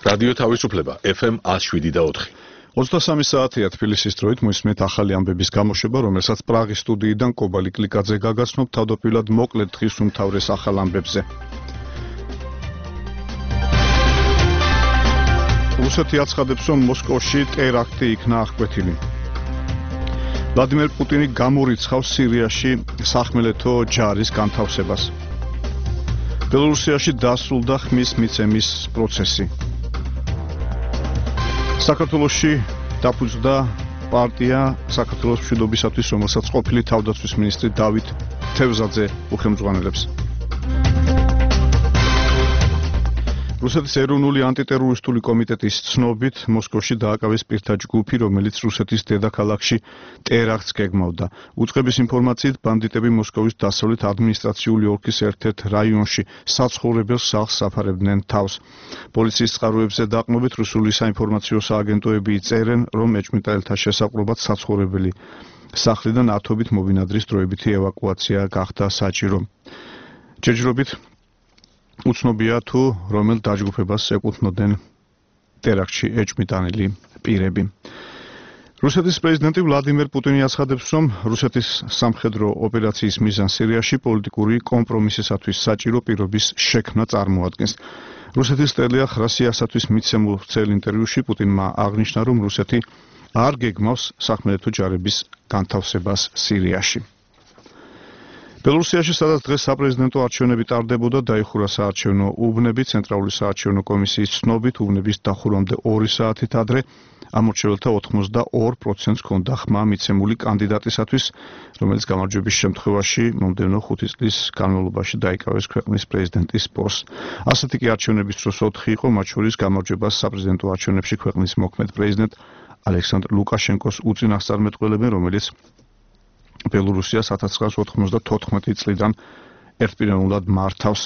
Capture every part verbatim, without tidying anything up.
რადიო თავისუფლება ეფ ემ one oh seven და four. ოცდასამი საათია თბილისის დროით მოისმენთ ახალი ამბების გამოშვება, რომელსაც პრაღის სტუდიიდან კობალი კლიკაძე გაგაცნობ თავდაპირველად მოკლედ დღის უმთავრეს ახალ ამბებზე. რუსეთი აცხადებს, რომ მოსკოვში ტერაქტი იქნა აღკვეთილი. ვლადიმერ პუტინი გამორიცხავს სირიაში სახმელეთო ჯარის განთავსებას. ბელორუსიაში დასრულდა ხმის მიცემის პროცესი. საქართველოში დაფუძნდა პარტია საქართველოს მშვიდობისათვის, რომელსაც ყოფილი თავდაცვის მინისტრი დავით თევზაძე უხელმძღვანელებს. რუსეთის ეროვნული ანტიტერორისტული კომიტეტის ცნობით მოსკოვში დააკავეს პირთა ჯგუფი, რომელიც რუსეთის დედაქალაქში ტერაქტს გეგმავდა. უწყების ინფორმაციით, ბანდიტები მოსკოვის დასავლეთ ადმინისტრაციული ოლქის ერთ-ერთ რაიონში საცხოვრებელ სახლს აფარებდნენ თავს. პოლიციის წყაროებზე დაყრდნობით რუსული საინფორმაციო სააგენტოები წერენ, რომ ეჭვმიტანელთა შესაყრობად საცხოვრებელი სახლიდან ათობით მოვინადრის დროებითი ევაკუაცია გახდა საჭირო. ჯერჯერობით უცნობია თუ რომელ დაჯგუფებას ეკუთვნოდნენ ტერაქტში ეჭვმიტანილი პირები. რუსეთის პრეზიდენტი ვლადიმერ პუტინი აცხადებს, რომ რუსეთის სამხედრო ოპერაციის მიზანს სირიაში პოლიტიკური კომპრომისისათვის საჭირო პირობის შექმნა წარმოადგენს. რუსეთის ტელეახრასიასათვის მიცემულ ვრცელ ინტერვიუში პუტინმა აღნიშნა, რომ რუსეთი არ გეგმავს სახმელეთო ჯარების განთავსებას სირიაში. ბელორუსიაში, სადაც დღეს საპრეზიდენტო არჩევნები ტარდებოდა, დაიხურა საარჩევნო უბნები. ცენტრალური საარჩევნო კომისიის ცნობით, უბნების დახურვამდე ორი საათით ადრე ამორჩეველთა ოთხმოცდაორ პროცენტს ჰქონდა ხმა მიცემული კანდიდატისათვის, რომელიც გამარჯვების შემთხვევაში მომდევნო ხუთი წლის განმავლობაში დაიკავეს ქვეყნის პრეზიდენტის პოსტს. ასეთი კი არჩევნების დროს ოთხი იყო, მათ შორის გამარჯვებას საპრეზიდენტო არჩევნებში ქვეყნის მოქმედ პრეზიდენტ ალექსანდრ ლუკაშენკოს უწინასწარმეტყველებენ, რომელიც ბელორუსიას ათას ცხრაას ოთხმოცდათოთხმეტი წლიდან ერთპიროვნულად მართავს.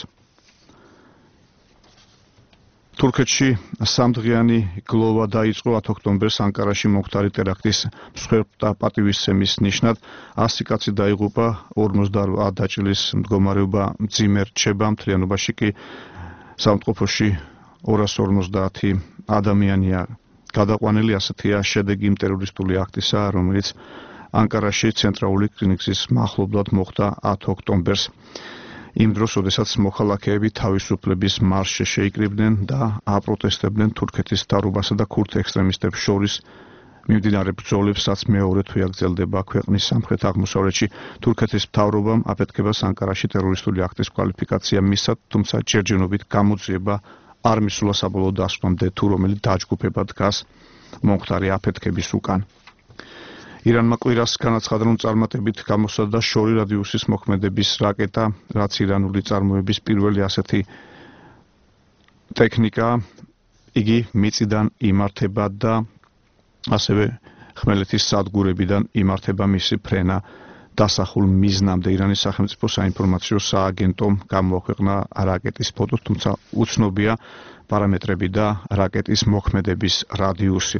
თურქეთში სამდღიანი გლოვა დაიწყო ათ ოქტომბერს ანკარაში მომხდარი ტერაქტის მსხვერპლთა პატივისცემის ნიშნად. ასი კაცი დაიღუპა, ორმოცდაორი დაჭრილის მდგომარეობა მძიმე რჩება, მთლიანობაში კი სამყოფოში ორას ორმოცდაათი ადამიანია გადაყვანილი. ასეთია შედეგი იმ ტერორისტული აქტისა, რომელიც ანკარაში ცენტრალური კლინიკის მახლობლად მოხდა ათ ოქტომბერს. იმ დროს, როდესაც მოქალაქეები თავისუფლების მარშს შეიკრიბნენ და აპროტესტებდნენ თურქეთის მთავრობასა და ქურთ ექსტრემისტებს შორის მიმდინარე ბრძოლებს, რაც მეორე თვეა გრძელდება ქვეყნის სამხრეთ-აღმოსავლეთში. თურქეთის მთავრობამ აფეთქებას ანკარაში ტერორისტული აქტის კვალიფიკაცია მისცა, თუმცა ჯერჯერობით გამოძიება არ მისულა საბოლოო დასკვნამდე, თუ რომელი დაჯგუფება დგას მომხდარი აფეთქების უკან. ირანმა კვირას განაცხადა, რომ წარმატებით გამოსცადა შორი რადიუსის მოქმედების რაკეტა, რაც ირანული წარმოების პირველი ასეთი ტექნიკა. იგი მიწიდან იმართება და ასევე ხმელეთის სადგურებიდან იმართება მისი ფრენა დასახულ მიზნამდე. ირანის სახელმწიფო საინფორმაციო სააგენტომ გამოაქვეყნა რაკეტის ფოტო, თუმცა უცნობია პარამეტრები და რაკეტის მოქმედების რადიუსი.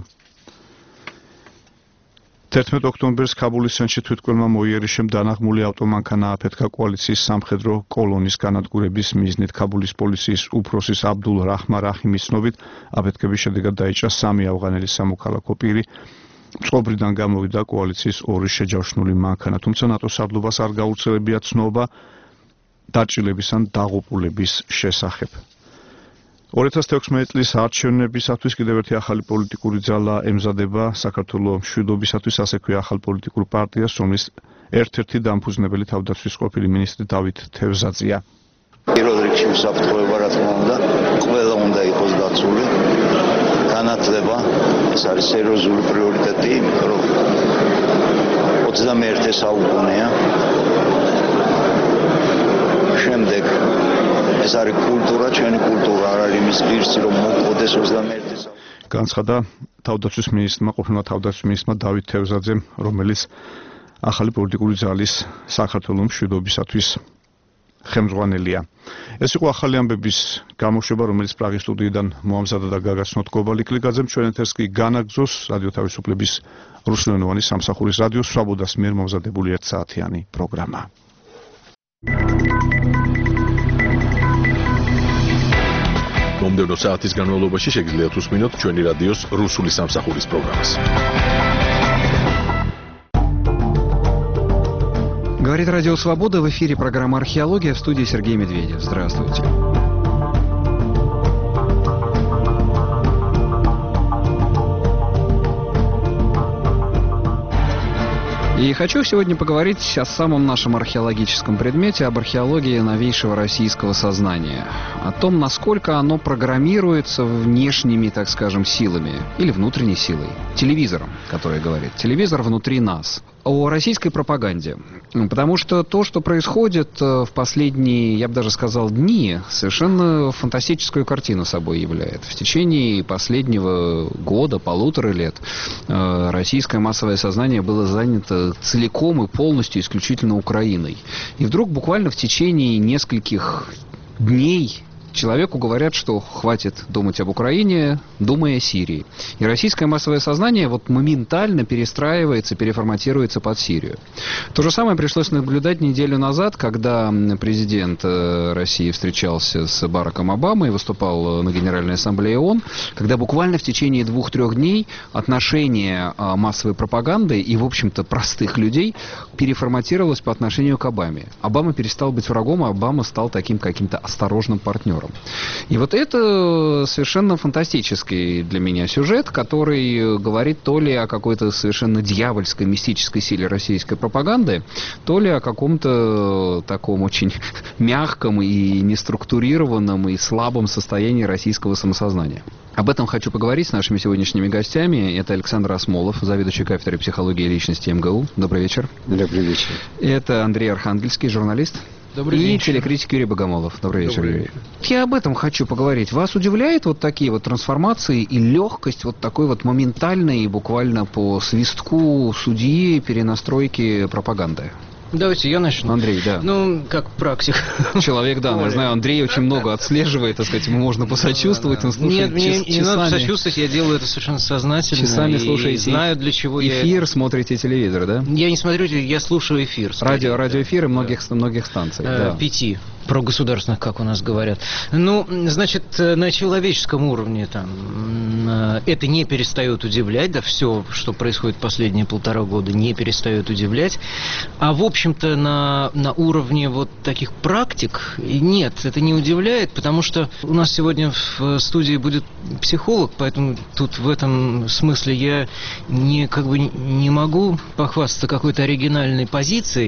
თერთმეტ ოქტომბერს ქაბულის ცენტრში თვითმკვლელმა მოიერიშემ დანაღმული ავტომანქანა აფეთქა კოალიციის სამხედრო კოლონის განადგურების მიზნით. ქაბულის პოლიციის უფროსის აბდულ რაჰმა რაჰიმის ცნობით, აფეთქების შედეგად დაიჭრა სამი ავღანელი სამოქალაქო პირი. წყობრიდან გამოვიდა კოალიციის ორი შეჯავშნული მანქანა, თუმცა ნატოს სარდლობას არ გაუცელებია ცნობა დაჭრილების ან დაღუპულების შესახებ. ორი ათას თექვსმეტი წლის არჩევნებისათვის კიდევ ერთი ახალი პოლიტიკური ძალა ემზადება საქართველოს მშვიდობისათვის, ასექვე ახალ პოლიტიკურ პარტიას, რომლის ერთ-ერთი დამფუძნებელი თავდაცვის ყოფილი მინისტრი დავით თევზაძეა. პირველ რიგში უსაფრთხოება, რა თქმა უნდა, ყველა უნდა იყოს დაცული. განათლება, ეს არის სერიოზული პრიორიტეტი, იმიტომ რომ ოცდამეერთე საუკუნეა. შემდეგ ეს არის კულტურა, ჩვენი კულტურა არ არის იმის ღირსი, რომ მოყვდეს ოცდამეერთე საუკუნე. განცხადა თავდაცვის მინისტრმა, ყოფილმა თავდაცვის მინისტრმა დავით თევზაძემ, რომელიც ახალი პოლიტიკური ძალის საქართველოს მშვიდობისათვის ხელმძღვანელია. ეს იყო ახალი ამბების გამოშვება, რომელიც პრაღის სტუდიიდან მოამზადა და გაგაცნოთ კობალი კლიკაძემ. ჩვენ ეთერს კი განაგზოს რადიო თავისუფლების რუსულენოვანი სამსახურის რადიო სვაბოდას მიერ მომზადებული ერთსაათიანი პროგრამა. მომდევნო მომდევნო საათის განმავლობაში შეგიძლიათ უსმინოთ ჩვენი რადიოს რუსული სამსახურის პროგრამას. Говорит Радио Свобода, в эфире программа «Археология», в студии Сергей Медведев. Здравствуйте. И хочу сегодня поговорить о самом нашем археологическом предмете, об археологии новейшего российского сознания. О том, насколько оно программируется внешними, так скажем, силами или внутренней силой. Телевизором, который говорит. Телевизор внутри нас. О российской пропаганде. Потому что то, что происходит в последние, я бы даже сказал, дни, совершенно фантастическую картину собой является. В течение последнего года, полутора лет, российское массовое сознание было занято целиком и полностью исключительно Украиной. И вдруг буквально в течение нескольких дней человеку говорят, что хватит думать об Украине, думая о Сирии. И российское массовое сознание вот моментально перестраивается, переформатируется под Сирию. То же самое пришлось наблюдать неделю назад, когда президент России встречался с Бараком Обамой, выступал на Генеральной Ассамблее ООН, когда буквально в течение двух-трех дней отношение массовой пропаганды и, в общем-то, простых людей переформатировалось по отношению к Обаме. Обама перестал быть врагом, а Обама стал таким каким-то осторожным партнером. И вот это совершенно фантастический для меня сюжет, который говорит то ли о какой-то совершенно дьявольской, мистической силе российской пропаганды, то ли о каком-то таком очень мягком и неструктурированном и слабом состоянии российского самосознания. Об этом хочу поговорить с нашими сегодняшними гостями. Это Александр Осмолов, заведующий кафедрой психологии личности МГУ. Добрый вечер. Добрый вечер. Это Андрей Архангельский, журналист. Добрый и вечер. телекритик Юрий Богомолов. Добрый вечер, Добрый Юрий. Я об этом хочу поговорить. Вас удивляет вот такие вот трансформации и легкость вот такой вот моментальной, буквально по свистку судьи, перенастройки пропаганды? Давайте я начну. Андрей, да. Ну, как практик. Человек, да, я знаю, Андрей очень много отслеживает, так сказать, ему можно посочувствовать, он слушает. Нет, мне не надо сочувствовать, я делаю это совершенно сознательно. Часами слушаете знаю, для чего я... Эфир, смотрите телевизор, да? Я не смотрю, я слушаю эфир. Радио, радиоэфиры многих, многих станций, да. Пяти. Про государственных, как у нас говорят. Ну, значит, на человеческом уровне там это не перестает удивлять, да, все, что происходит последние полтора года, не перестает удивлять. А в общем-то на, на уровне вот таких практик нет, это не удивляет, потому что у нас сегодня в студии будет психолог, поэтому тут в этом смысле я не, как бы, не могу похвастаться какой-то оригинальной позицией,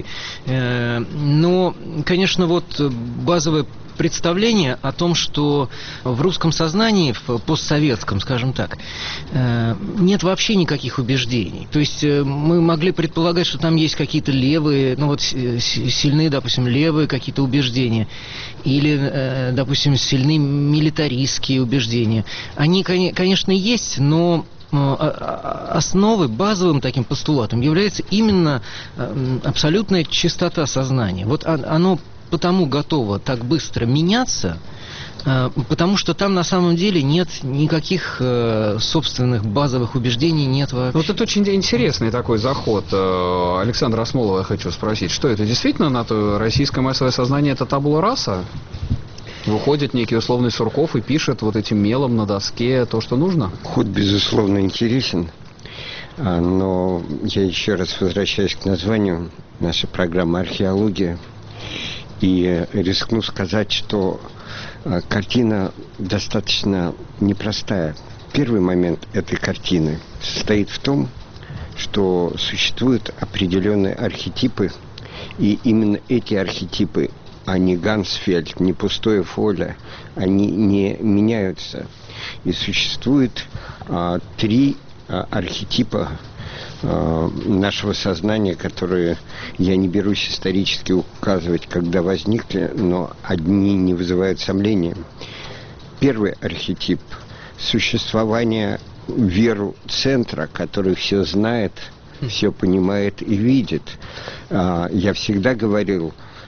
но, конечно, вот базовое представление о том, что в русском сознании, в постсоветском, скажем так, нет вообще никаких убеждений. То есть мы могли предполагать, что там есть какие-то левые, ну вот сильные, допустим, левые какие-то убеждения, или, допустим, сильные милитаристские убеждения. Они, конечно, есть, но основой, базовым таким постулатом является именно абсолютная чистота сознания. Вот оно потому готово так быстро меняться, потому что там на самом деле нет никаких собственных базовых убеждений, нет вообще. Вот это очень интересный такой заход. Александра Осмолова я хочу спросить, что это действительно на то российское массовое сознание, это табула раса? Выходит некий условный Сурков и пишет вот этим мелом на доске то, что нужно? Ход, безусловно, интересен, но я еще раз возвращаюсь к названию нашей программы «Археология». И рискну сказать, что картина достаточно непростая. Первый момент этой картины состоит в том, что существуют определенные архетипы, и именно эти архетипы, а не Гансфельд, не пустое фолио, они не меняются. И существует а, три а, архетипа нашего сознания, которые я не берусь исторически указывать, когда возникли, но одни не вызывают сомнения. Первый архетип – существование веру центра, который все знает, все понимает и видит. Я всегда говорил,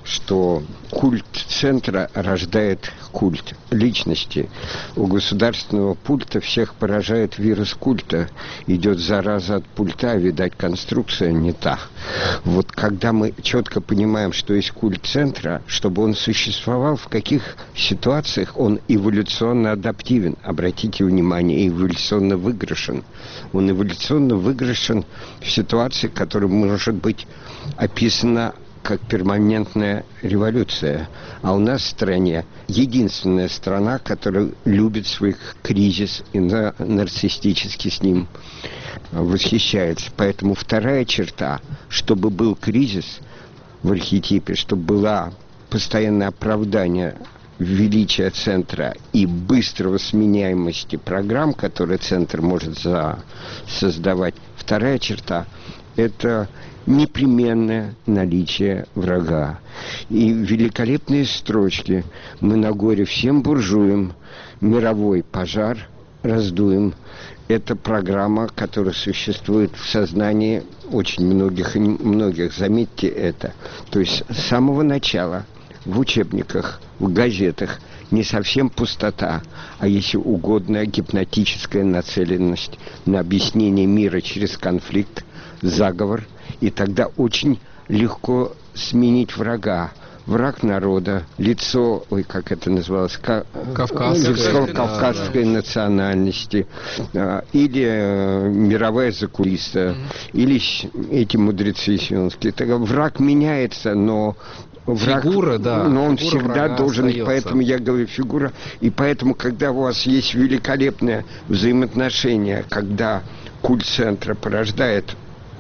что культ центра рождает культ личности. У государственного пульта всех поражает вирус культа. Идет зараза от пульта, видать, конструкция не та. Вот когда мы четко понимаем, что есть культ центра, чтобы он существовал, в каких ситуациях он эволюционно адаптивен. Обратите внимание, эволюционно выигрышен. Он эволюционно выигрышен в ситуации, которая может быть описана как перманентная революция. А у нас в стране единственная страна, которая любит свой кризис и нарциссически с ним восхищается. Поэтому вторая черта, чтобы был кризис в архетипе, чтобы было постоянное оправдание величия центра и быстрого сменяемости программ, которые центр может за... создавать. Вторая черта – это непременное наличие врага. И великолепные строчки «Мы на горе всем буржуям, мировой пожар раздуем». Это программа, которая существует в сознании очень многих, многих, заметьте это. То есть с самого начала в учебниках, в газетах не совсем пустота, а, если угодно, гипнотическая нацеленность на объяснение мира через конфликт, заговор, и тогда очень легко сменить врага. Враг народа, лицо, ой, как это называлось, Кавказское, лицо да, кавказской да. национальности, а, или э, мировая закулиса, mm-hmm. или эти мудрецы сионские. Тогда враг меняется, но враг, фигура, да, но он фигура всегда должен, остается. Поэтому я говорю фигура, и поэтому, когда у вас есть великолепное взаимоотношение, когда культ центра порождает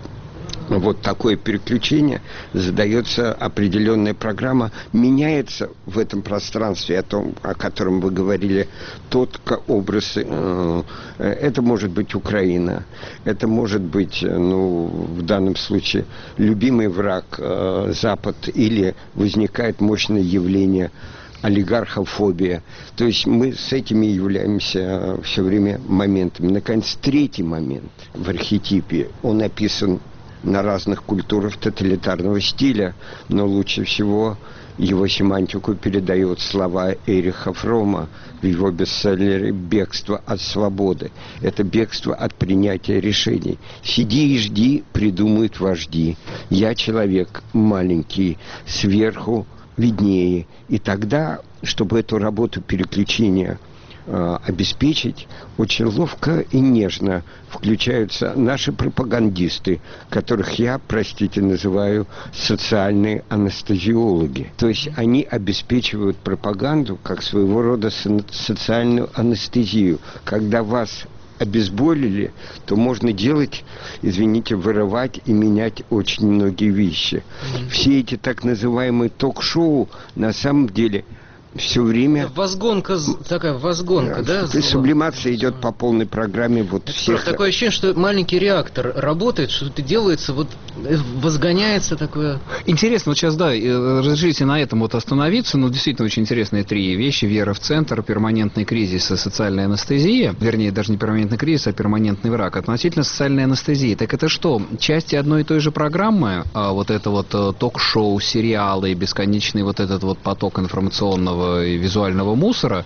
вот такое переключение, задается определенная программа, меняется в этом пространстве, о том, о котором вы говорили, тот образ. Э, это может быть Украина, это может быть, ну, в данном случае, любимый враг э, Запад, или возникает мощное явление олигархофобия. То есть мы с этими являемся все время моментами. Наконец, третий момент в архетипе, он описан на разных культурах тоталитарного стиля, но лучше всего его семантику передает слова Эриха Фрома в его бестселлере «Бегство от свободы». Это бегство от принятия решений. «Сиди и жди, придумают вожди. Я человек маленький, сверху виднее». И тогда, чтобы эту работу переключения обеспечить, очень ловко и нежно включаются наши пропагандисты, которых я, простите, называю социальные анестезиологи. То есть они обеспечивают пропаганду как своего рода социальную анестезию. Когда вас обезболили, то можно делать, извините, вырывать и менять очень многие вещи. Mm-hmm. Все эти так называемые ток-шоу на самом деле все время... Возгонка, такая возгонка, да? да? Сублимация идет по полной программе вот всех... Такое ощущение, что маленький реактор работает, что-то делается, вот возгоняется такое... Интересно, вот сейчас, да, разрешите на этом вот остановиться, но действительно очень интересные три вещи. Вера в центр, перманентный кризис и социальная анестезия. Вернее, даже не перманентный кризис, а перманентный враг. Относительно социальной анестезии. Так это что, части одной и той же программы? А вот это вот ток-шоу, сериалы, бесконечный вот этот вот поток информационного и визуального мусора,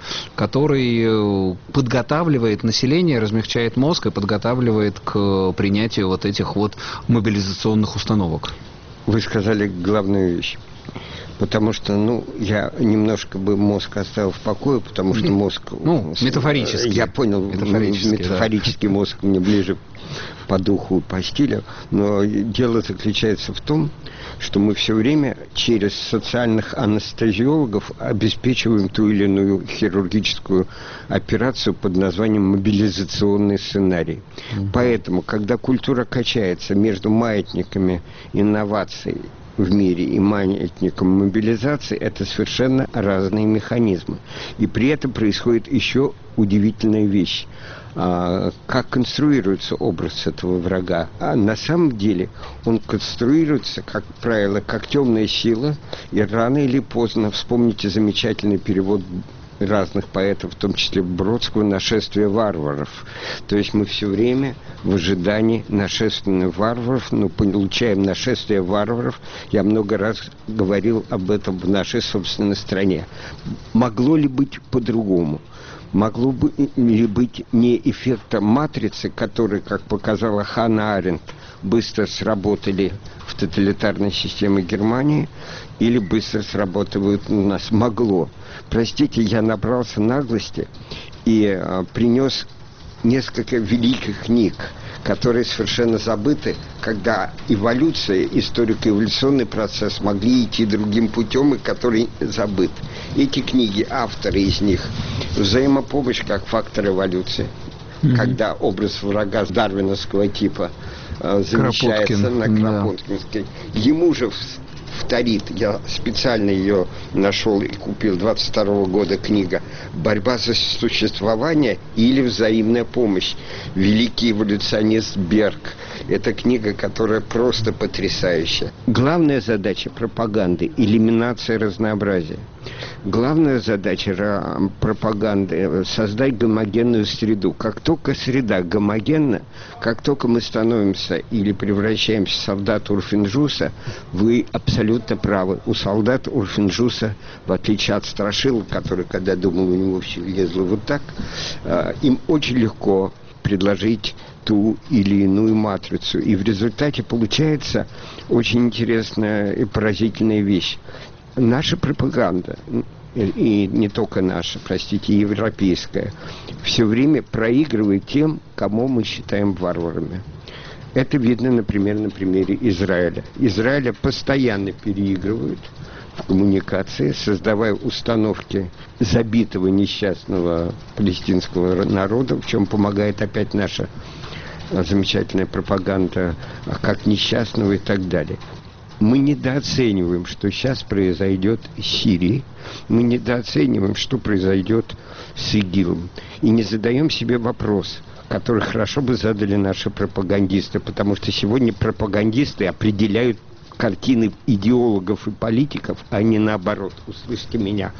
который подготавливает население, размягчает мозг и подготавливает к принятию вот этих вот мобилизационных установок. Вы сказали главную вещь. Потому что, ну, я немножко бы мозг оставил в покое, потому что мозг... Ну, метафорически. Я понял, метафорически, метафорический да. мозг мне ближе по духу и по стилю. Но дело заключается в том, что мы все время через социальных анестезиологов обеспечиваем ту или иную хирургическую операцию под названием мобилизационный сценарий. Mm-hmm. Поэтому, когда культура качается между маятниками инноваций в мире и маятником мобилизации, это совершенно разные механизмы. И при этом происходит еще удивительная вещь. А, как конструируется образ этого врага? А на самом деле он конструируется, как правило, как темная сила, и рано или поздно, вспомните замечательный перевод разных поэтов, в том числе Бродского, «Нашествие варваров». То есть мы все время в ожидании нашествия варваров, но получаем нашествие варваров. Я много раз говорил об этом в нашей собственной стране. Могло ли быть по-другому? Могло бы ли быть не эффектом матрицы, которые, как показала Ханна Аренд, быстро сработали в тоталитарной системе Германии, или быстро срабатывают у нас? Могло. Простите, я набрался наглости и а, принес несколько великих книг, которые совершенно забыты, когда эволюция, историко-эволюционный процесс могли идти другим путем, и который забыт. Эти книги, авторы из них, «Взаимопомощь как фактор эволюции», mm-hmm. когда образ врага дарвиновского типа э, замещается Кропоткин. на Кропоткинской. Да. Ему же вторит, я специально ее нашел и купил, двадцать второго года книга «Борьба за существование или взаимная помощь». Великий эволюционист Берг. Это книга, которая просто потрясающая. Главная задача пропаганды – элиминация разнообразия. Главная задача пропаганды – создать гомогенную среду. Как только среда гомогенна, как только мы становимся или превращаемся в солдата Урфинджуса, вы абсолютно правы. У солдата Урфинджуса, в отличие от Страшила, который, когда думал, у него все лезло вот так, им очень легко предложить ту или иную матрицу. И в результате получается очень интересная и поразительная вещь. Наша пропаганда, и не только наша, простите, европейская, все время проигрывает тем, кому мы считаем варварами. Это видно, например, на примере Израиля. Израиля постоянно переигрывают в коммуникации, создавая установки забитого несчастного палестинского народа, в чем помогает опять наша замечательная пропаганда, как несчастного и так далее. Мы недооцениваем, что сейчас произойдет в Сирии. Мы недооцениваем, что произойдет с ИГИЛом. И не задаем себе вопрос, который хорошо бы задали наши пропагандисты, потому что сегодня пропагандисты определяют картины идеологов и политиков, а не наоборот. Услышьте меня.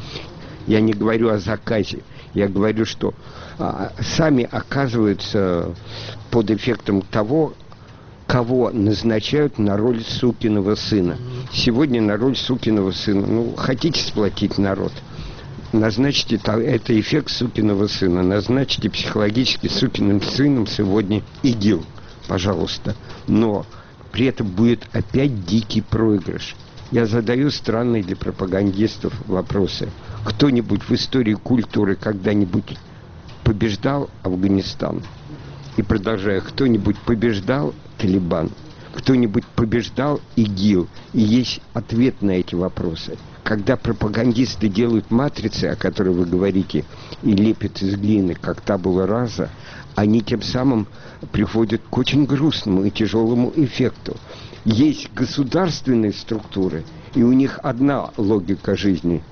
Я не говорю о заказе. Я говорю, что а, сами оказываются под эффектом того, кого назначают на роль сукиного сына. Сегодня на роль сукиного сына. Ну, хотите сплотить народ? Назначьте, это эффект сукиного сына. Назначьте психологически сукиным сыном сегодня ИГИЛ, пожалуйста. Но при этом будет опять дикий проигрыш. Я задаю странные для пропагандистов вопросы. Кто-нибудь в истории культуры когда-нибудь побеждал Афганистан? И продолжаю, кто-нибудь побеждал Талибан? Кто-нибудь побеждал ИГИЛ? И есть ответ на эти вопросы. Когда пропагандисты делают матрицы, о которой вы говорите, и лепят из глины, как табула раса, они тем самым приходят к очень грустному и тяжелому эффекту. Есть государственные структуры, и у них одна логика жизни.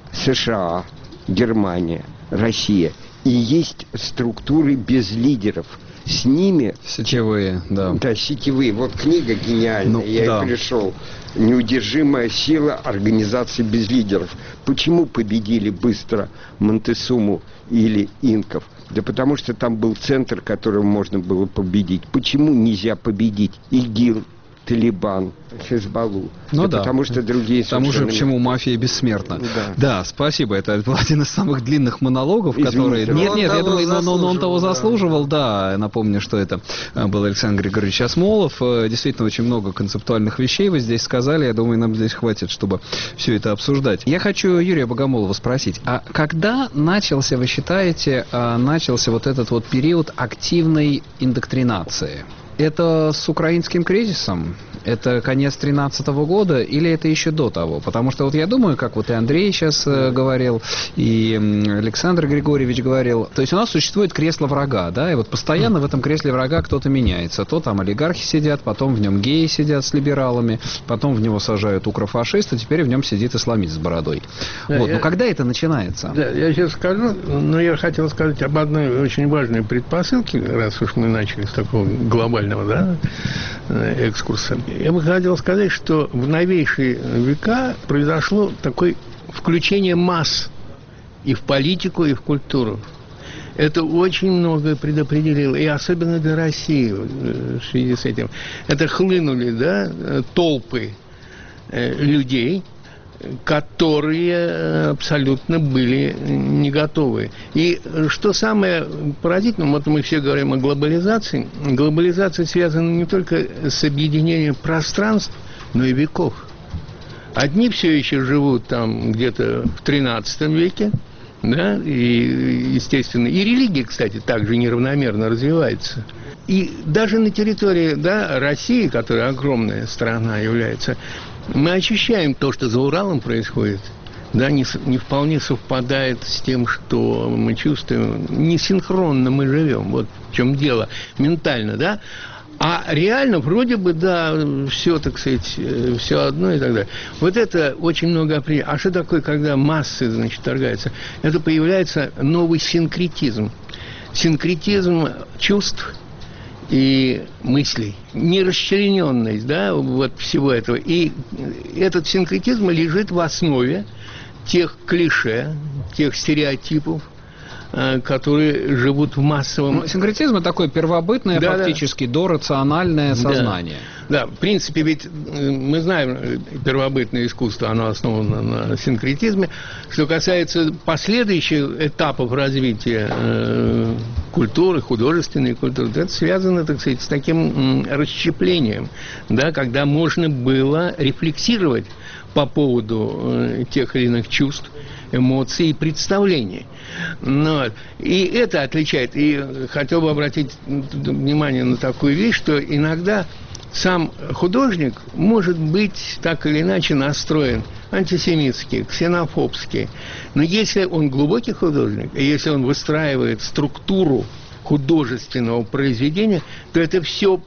США, Германия, Россия. И есть структуры без лидеров. С ними... Сетевые, да. Да, сетевые. Вот книга гениальная. Ну, я да. и пришел. «Неудержимая сила организации без лидеров». Почему победили быстро Монтесуму или инков? Да потому что там был центр, которым можно было победить. Почему нельзя победить ИГИЛ, Талибан, Хезболлу? Ну да, да. Потому что другие... К тому же, почему мафия бессмертна. Да. да, спасибо. Это был один из самых длинных монологов, которые... Извините, нет, нет, я думаю, но, но, но он того да. заслуживал, да. Напомню, что это был Александр Григорьевич Осмолов. Действительно, очень много концептуальных вещей вы здесь сказали. Я думаю, нам здесь хватит, чтобы все это обсуждать. Я хочу Юрия Богомолова спросить. А когда начался, вы считаете, начался вот этот вот период активной индоктринации? Это с украинским кризисом? Это конец тринадцатого года или это еще до того? Потому что вот я думаю, как вот и Андрей сейчас э, говорил, и Александр Григорьевич говорил, то есть у нас существует кресло врага, да, и вот постоянно в этом кресле врага кто-то меняется. То там олигархи сидят, потом в нем геи сидят с либералами, потом в него сажают укрофашист, а теперь в нем сидит исламист с бородой. Да, вот, я, но когда это начинается? Да, я сейчас скажу, но я хотел сказать об одной очень важной предпосылке, раз уж мы начали с такого глобального, да, экскурса. Я бы хотел сказать, что в новейшие века произошло такое включение масс и в политику, и в культуру. Это очень многое предопределило, и особенно для России в связи с этим. Это хлынули, да, толпы людей, которые абсолютно были не готовы. И что самое поразительное, вот мы все говорим о глобализации, глобализация связана не только с объединением пространств, но и веков. Одни все еще живут там где-то в тринадцатом веке, да, и, естественно, и религия, кстати, также неравномерно развивается. И даже на территории, да, России, которая огромная страна является, мы ощущаем то, что за Уралом происходит, да, не, не вполне совпадает с тем, что мы чувствуем, не синхронно мы живем, вот в чем дело, ментально, да. А реально, вроде бы, да, все, так сказать, все одно и так далее. Вот это очень много определяет. А что такое, когда массы, значит, торгаются? Это появляется новый синкретизм. Синкретизм чувств и мыслей. Нерасчлененность, да, вот всего этого. И этот синкретизм лежит в основе тех клише, тех стереотипов, которые живут в массовом... Ну, синкретизм – это такое первобытное, да, фактически, да, дорациональное сознание. Да. Да, в принципе, ведь мы знаем, первобытное искусство, оно основано на синкретизме. Что касается последующих этапов развития э, культуры, художественной культуры, это связано, так сказать, с таким э, расщеплением, да, когда можно было рефлексировать по поводу э, тех или иных чувств, эмоций и представлений. Но, и это отличает. И хотел бы обратить внимание на такую вещь, что иногда сам художник может быть так или иначе настроен антисемитски, ксенофобски. Но если он глубокий художник, и если он выстраивает структуру художественного произведения, то это все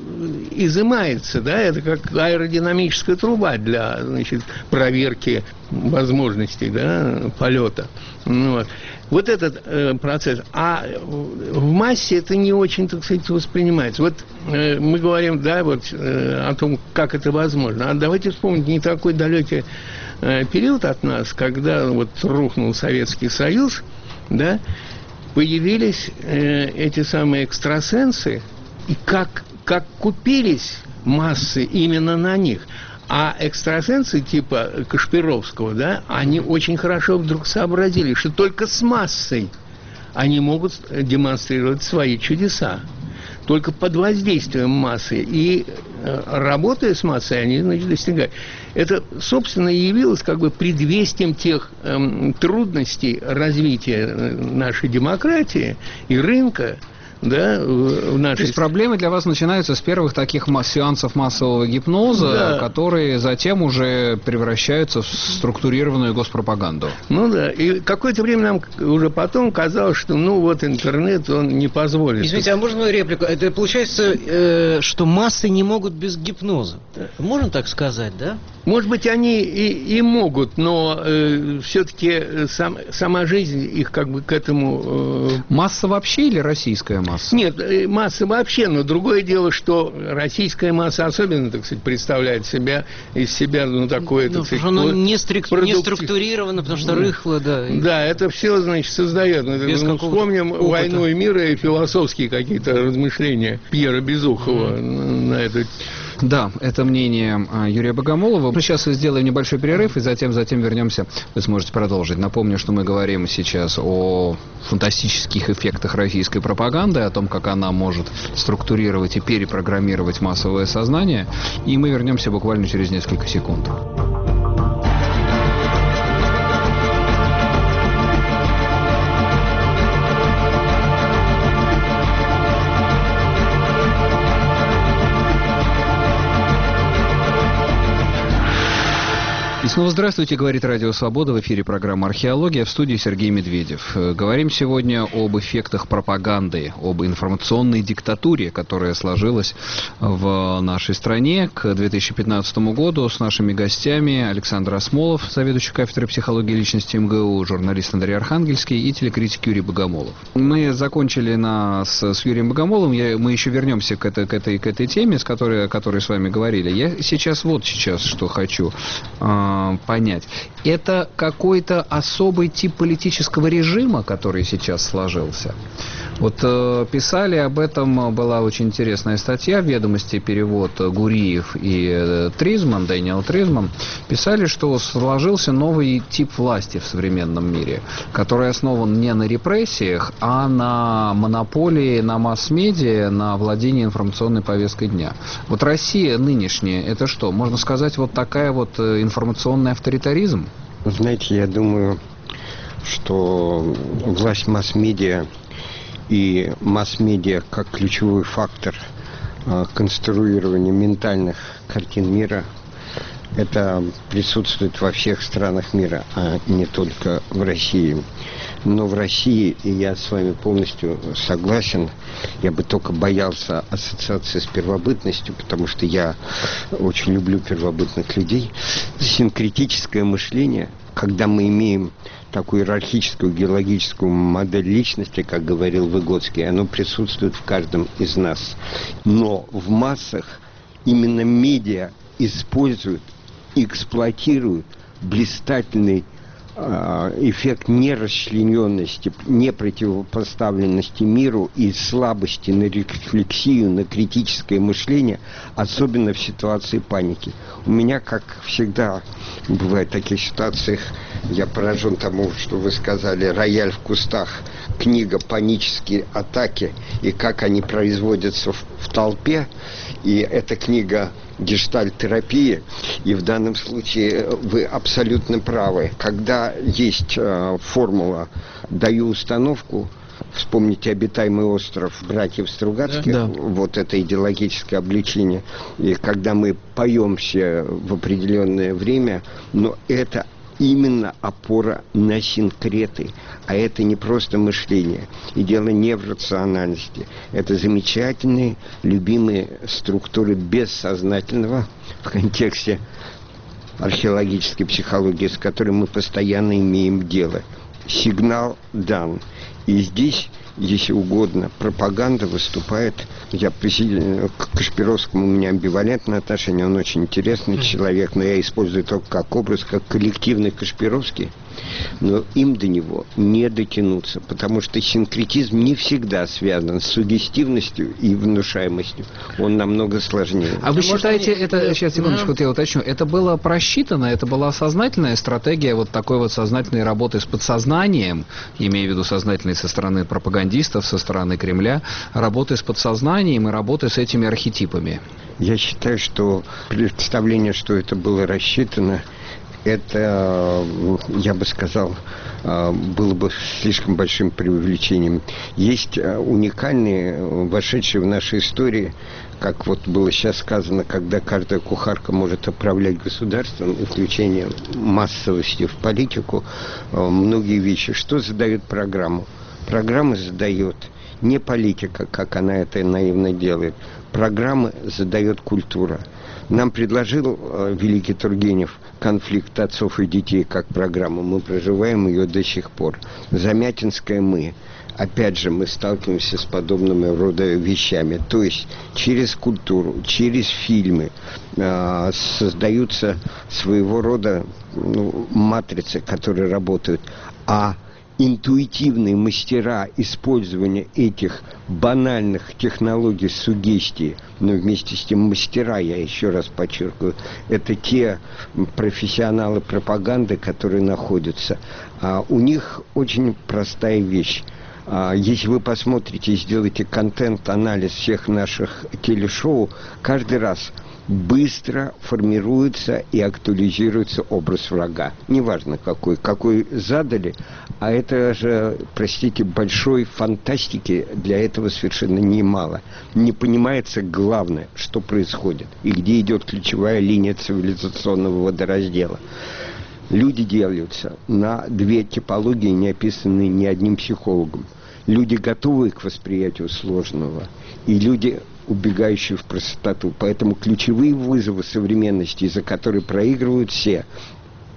изымается, да, это как аэродинамическая труба для, значит, проверки возможностей, да, полета. Вот. Вот этот э, процесс. А в массе это не очень, так сказать, воспринимается. Вот э, мы говорим, да, вот э, о том, как это возможно. А давайте вспомнить не такой далекий э, период от нас, когда вот рухнул Советский Союз, да, появились э, эти самые экстрасенсы, и как как купились массы именно на них. А экстрасенсы типа Кашпировского, да, они очень хорошо вдруг сообразили, что только с массой они могут демонстрировать свои чудеса. Только под воздействием массы. И работая с массой, они, значит, достигают. Это, собственно, и явилось как бы предвестием тех эм, трудностей развития нашей демократии и рынка, да, в нашей... То есть проблемы для вас начинаются с первых таких масс- сеансов массового гипноза, да, которые затем уже превращаются в структурированную госпропаганду. Ну да, и какое-то время нам уже потом казалось, что ну вот интернет, он не позволит. Извините, а можно мою реплику? Это получается, э, что массы не могут без гипноза. Можно так сказать, да? Может быть, они и, и могут, но э, все-таки сам, сама жизнь их как бы к этому... Э... Масса вообще или российская масса? Нет, масса вообще, но другое дело, что российская масса особенно, так сказать, представляет себя из себя, ну, такое, ну, так сказать... Оно не, стрик... продукти... не структурировано, потому что рыхло, да. Да, это все, значит, создает. Ну, вспомним опыта. «Войну и мир» и философские какие-то размышления Пьера Безухова mm-hmm. на эту... Да, это мнение Юрия Богомолова. Мы сейчас сделаем небольшой перерыв, и затем, затем вернемся. Вы сможете продолжить. Напомню, что мы говорим сейчас о фантастических эффектах российской пропаганды, о том, как она может структурировать и перепрограммировать массовое сознание. И мы вернемся буквально через несколько секунд. И снова здравствуйте, говорит Радио Свобода, в эфире программа «Археология», в студии Сергей Медведев. Говорим сегодня об эффектах пропаганды, об информационной диктатуре, которая сложилась в нашей стране к две тысячи пятнадцатому году с нашими гостями: Александр Осмолов, заведующий кафедрой психологии личности эм гэ у, журналист Андрей Архангельский и телекритик Юрий Богомолов. Мы закончили на, с, с Юрием Богомоловым, я, мы еще вернемся к этой, к этой, к этой теме, с которой, о которой с вами говорили. Я сейчас вот сейчас что хочу э, понять. Это какой-то особый тип политического режима, который сейчас сложился? Вот э, писали об этом, была очень интересная статья в «Ведомости», перевод Гуриев и э, Тризман, Дэниел Тризман, писали, что сложился новый тип власти в современном мире, который основан не на репрессиях, а на монополии, на масс-медиа, на владении информационной повесткой дня. Вот Россия нынешняя, это что, можно сказать, вот такая вот информационный авторитаризм? Знаете, я думаю, что власть масс-медиа и масс-медиа как ключевой фактор э, конструирования ментальных картин мира, это присутствует во всех странах мира, а не только в России. Но в России, и я с вами полностью согласен, я бы только боялся ассоциации с первобытностью, потому что я очень люблю первобытных людей. Синкретическое мышление, когда мы имеем такую иерархическую геологическую модель личности, как говорил Выгодский, оно присутствует в каждом из нас. Но в массах именно медиа используют, эксплуатируют блистательный эффект нерасчлененности, непротивопоставленности миру и слабости на рефлексию, на критическое мышление, особенно в ситуации паники. У меня, как всегда, бывает в таких ситуациях, я поражен тому, что вы сказали, «Рояль в кустах», книга «Панические атаки» и как они производятся в, в толпе, и эта книга гештальт-терапии, и в данном случае вы абсолютно правы. Когда есть э, формула «даю установку», вспомните «Обитаемый остров» братьев Стругацких, да, да. Вот это идеологическое обличение, и когда мы поем все в определенное время, но это именно опора на синкреты, а это не просто мышление. И дело не в рациональности. Это замечательные, любимые структуры бессознательного в контексте археологической психологии, с которой мы постоянно имеем дело. Сигнал дан. И здесь, если угодно, пропаганда выступает. Я к Кашпировскому, у меня амбивалентное отношение, он очень интересный человек, но я использую только как образ, как коллективный Кашпировский. Но им до него не дотянуться, потому что синкретизм не всегда связан с суггестивностью и внушаемостью. Он намного сложнее. А вы считаете, это, сейчас, секундочку, вот я уточню, это было просчитано, это была сознательная стратегия вот такой вот сознательной работы с подсознанием, имея в виду сознательной со стороны пропагандистов, со стороны Кремля, работы с подсознанием и работы с этими архетипами? Я считаю, что представление, что это было рассчитано, это, я бы сказал, было бы слишком большим преувеличением. Есть уникальные, вошедшие в нашу историю, как вот было сейчас сказано, когда каждая кухарка может управлять государством, исключением массовости в политику, многие вещи. Что задает программу? Программа задает не политика, как она это наивно делает. Программы задает культура. Нам предложил э, великий Тургенев «Конфликт отцов и детей» как программу. Мы проживаем ее до сих пор. Замятинское «Мы». Опять же, мы сталкиваемся с подобными рода вещами. То есть через культуру, через фильмы э, создаются своего рода ну, матрицы, которые работают. А интуитивные мастера использования этих банальных технологий суггестии, но вместе с тем мастера, я еще раз подчеркиваю, это те профессионалы пропаганды, которые находятся. А у них очень простая вещь. А если вы посмотрите и сделаете контент-анализ всех наших телешоу, каждый раз быстро формируется и актуализируется образ врага. Неважно какой, какой задали, а это же, простите, большой фантастики для этого совершенно немало. Не понимается главное, что происходит и где идет ключевая линия цивилизационного водораздела. Люди делятся на две типологии, не описанные ни одним психологом. Люди, готовые к восприятию сложного, и люди, убегающие в простоту. Поэтому ключевые вызовы современности, из-за которых проигрывают все,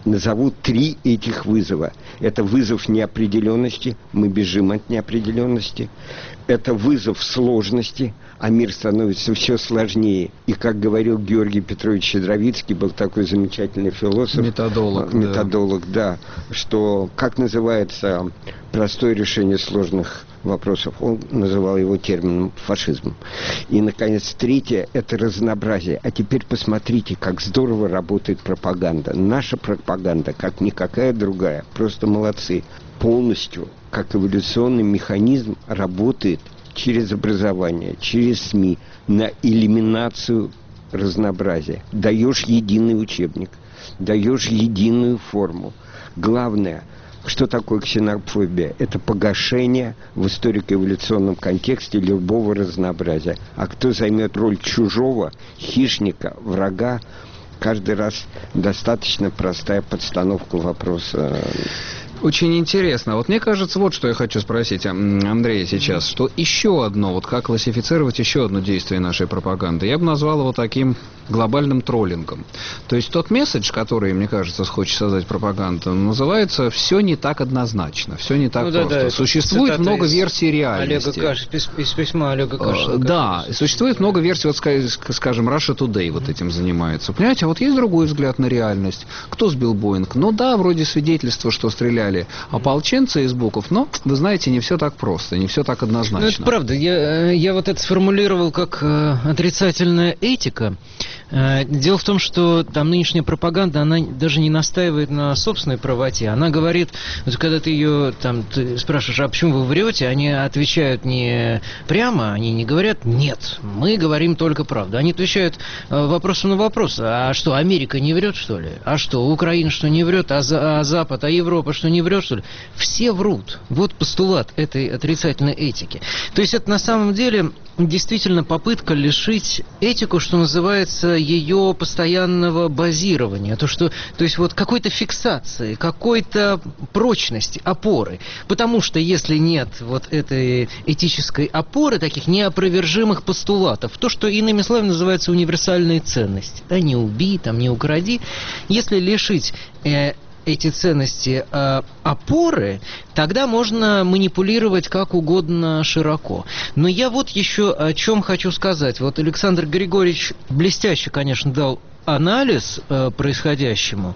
назову три этих вызова. Это вызов неопределенности, мы бежим от неопределенности. Это вызов сложности, а мир становится все сложнее. И, как говорил Георгий Петрович Щедровицкий, был такой замечательный философ. Методолог. Методолог, да. да что, как называется простое решение сложных вопросов? Он называл его термином фашизм. И, наконец, третье – это разнообразие. А теперь посмотрите, как здорово работает пропаганда. Наша пропаганда, как никакая другая, просто молодцы. Полностью, как эволюционный механизм, работает через образование, через СМИ, на элиминацию разнообразия. Даешь единый учебник, даешь единую форму. Главное, что такое ксенофобия? Это погашение в историко-эволюционном контексте любого разнообразия. А кто займет роль чужого, хищника, врага, каждый раз достаточно простая подстановка вопроса. Очень интересно. Вот мне кажется, вот что я хочу спросить Андрея сейчас, что еще одно, вот как классифицировать еще одно действие нашей пропаганды, я бы назвал его таким глобальным троллингом. То есть тот месседж, который, мне кажется, хочет создать пропаганда, называется «все не так однозначно», «все не так ну, просто». Да, да, существует много версий реальности. Олега Каш, из письма Олега Кашина. Да, существует много версий, вот, скажем, Russia Today вот этим занимается. Понимаете, а вот есть другой взгляд на реальность. Кто сбил Боинг? Ну да, вроде свидетельства, что стреляли ополченцы из букв, но, вы знаете, не все так просто, не все так однозначно. Ну, это правда. Я, я вот это сформулировал как э, отрицательная этика. Э, дело в том, что там нынешняя пропаганда, она даже не настаивает на собственной правоте. Она говорит, вот, когда ты ее там ты спрашиваешь, а почему вы врете, они отвечают не прямо, они не говорят «нет, мы говорим только правду». Они отвечают э, вопросом на вопрос. А что, Америка не врет, что ли? А что, Украина что, не врет? А, за, а Запад, а Европа что, не врет, что ли? Все врут. Вот постулат этой отрицательной этики. То есть это на самом деле действительно попытка лишить этику, что называется, ее постоянного базирования. То, что, то есть вот какой-то фиксации, какой-то прочности, опоры. Потому что если нет вот этой этической опоры, таких неопровержимых постулатов, то, что иными словами называется универсальные ценности, да, не убей, там, не укради, если лишить э, эти ценности э, опоры, тогда можно манипулировать как угодно широко. Но я вот еще о чем хочу сказать. Вот Александр Григорьевич блестяще, конечно, дал анализ э, происходящему.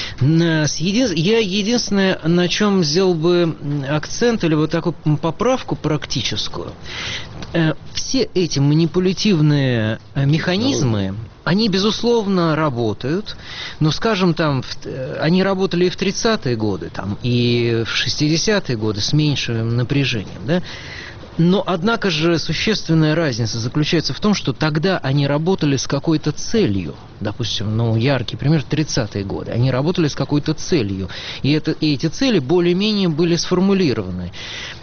С еди... Я единственное, на чем сделал бы акцент или вот такую поправку практическую. Э, все эти манипулятивные э, механизмы, они, безусловно, работают, но, скажем, там, в, они работали и в тридцатые годы, там, и в шестидесятые годы с меньшим напряжением, да? Но, однако же, существенная разница заключается в том, что тогда они работали с какой-то целью. Допустим, ну, яркий пример, тридцатые годы. Они работали с какой-то целью, и, это, и эти цели более-менее были сформулированы.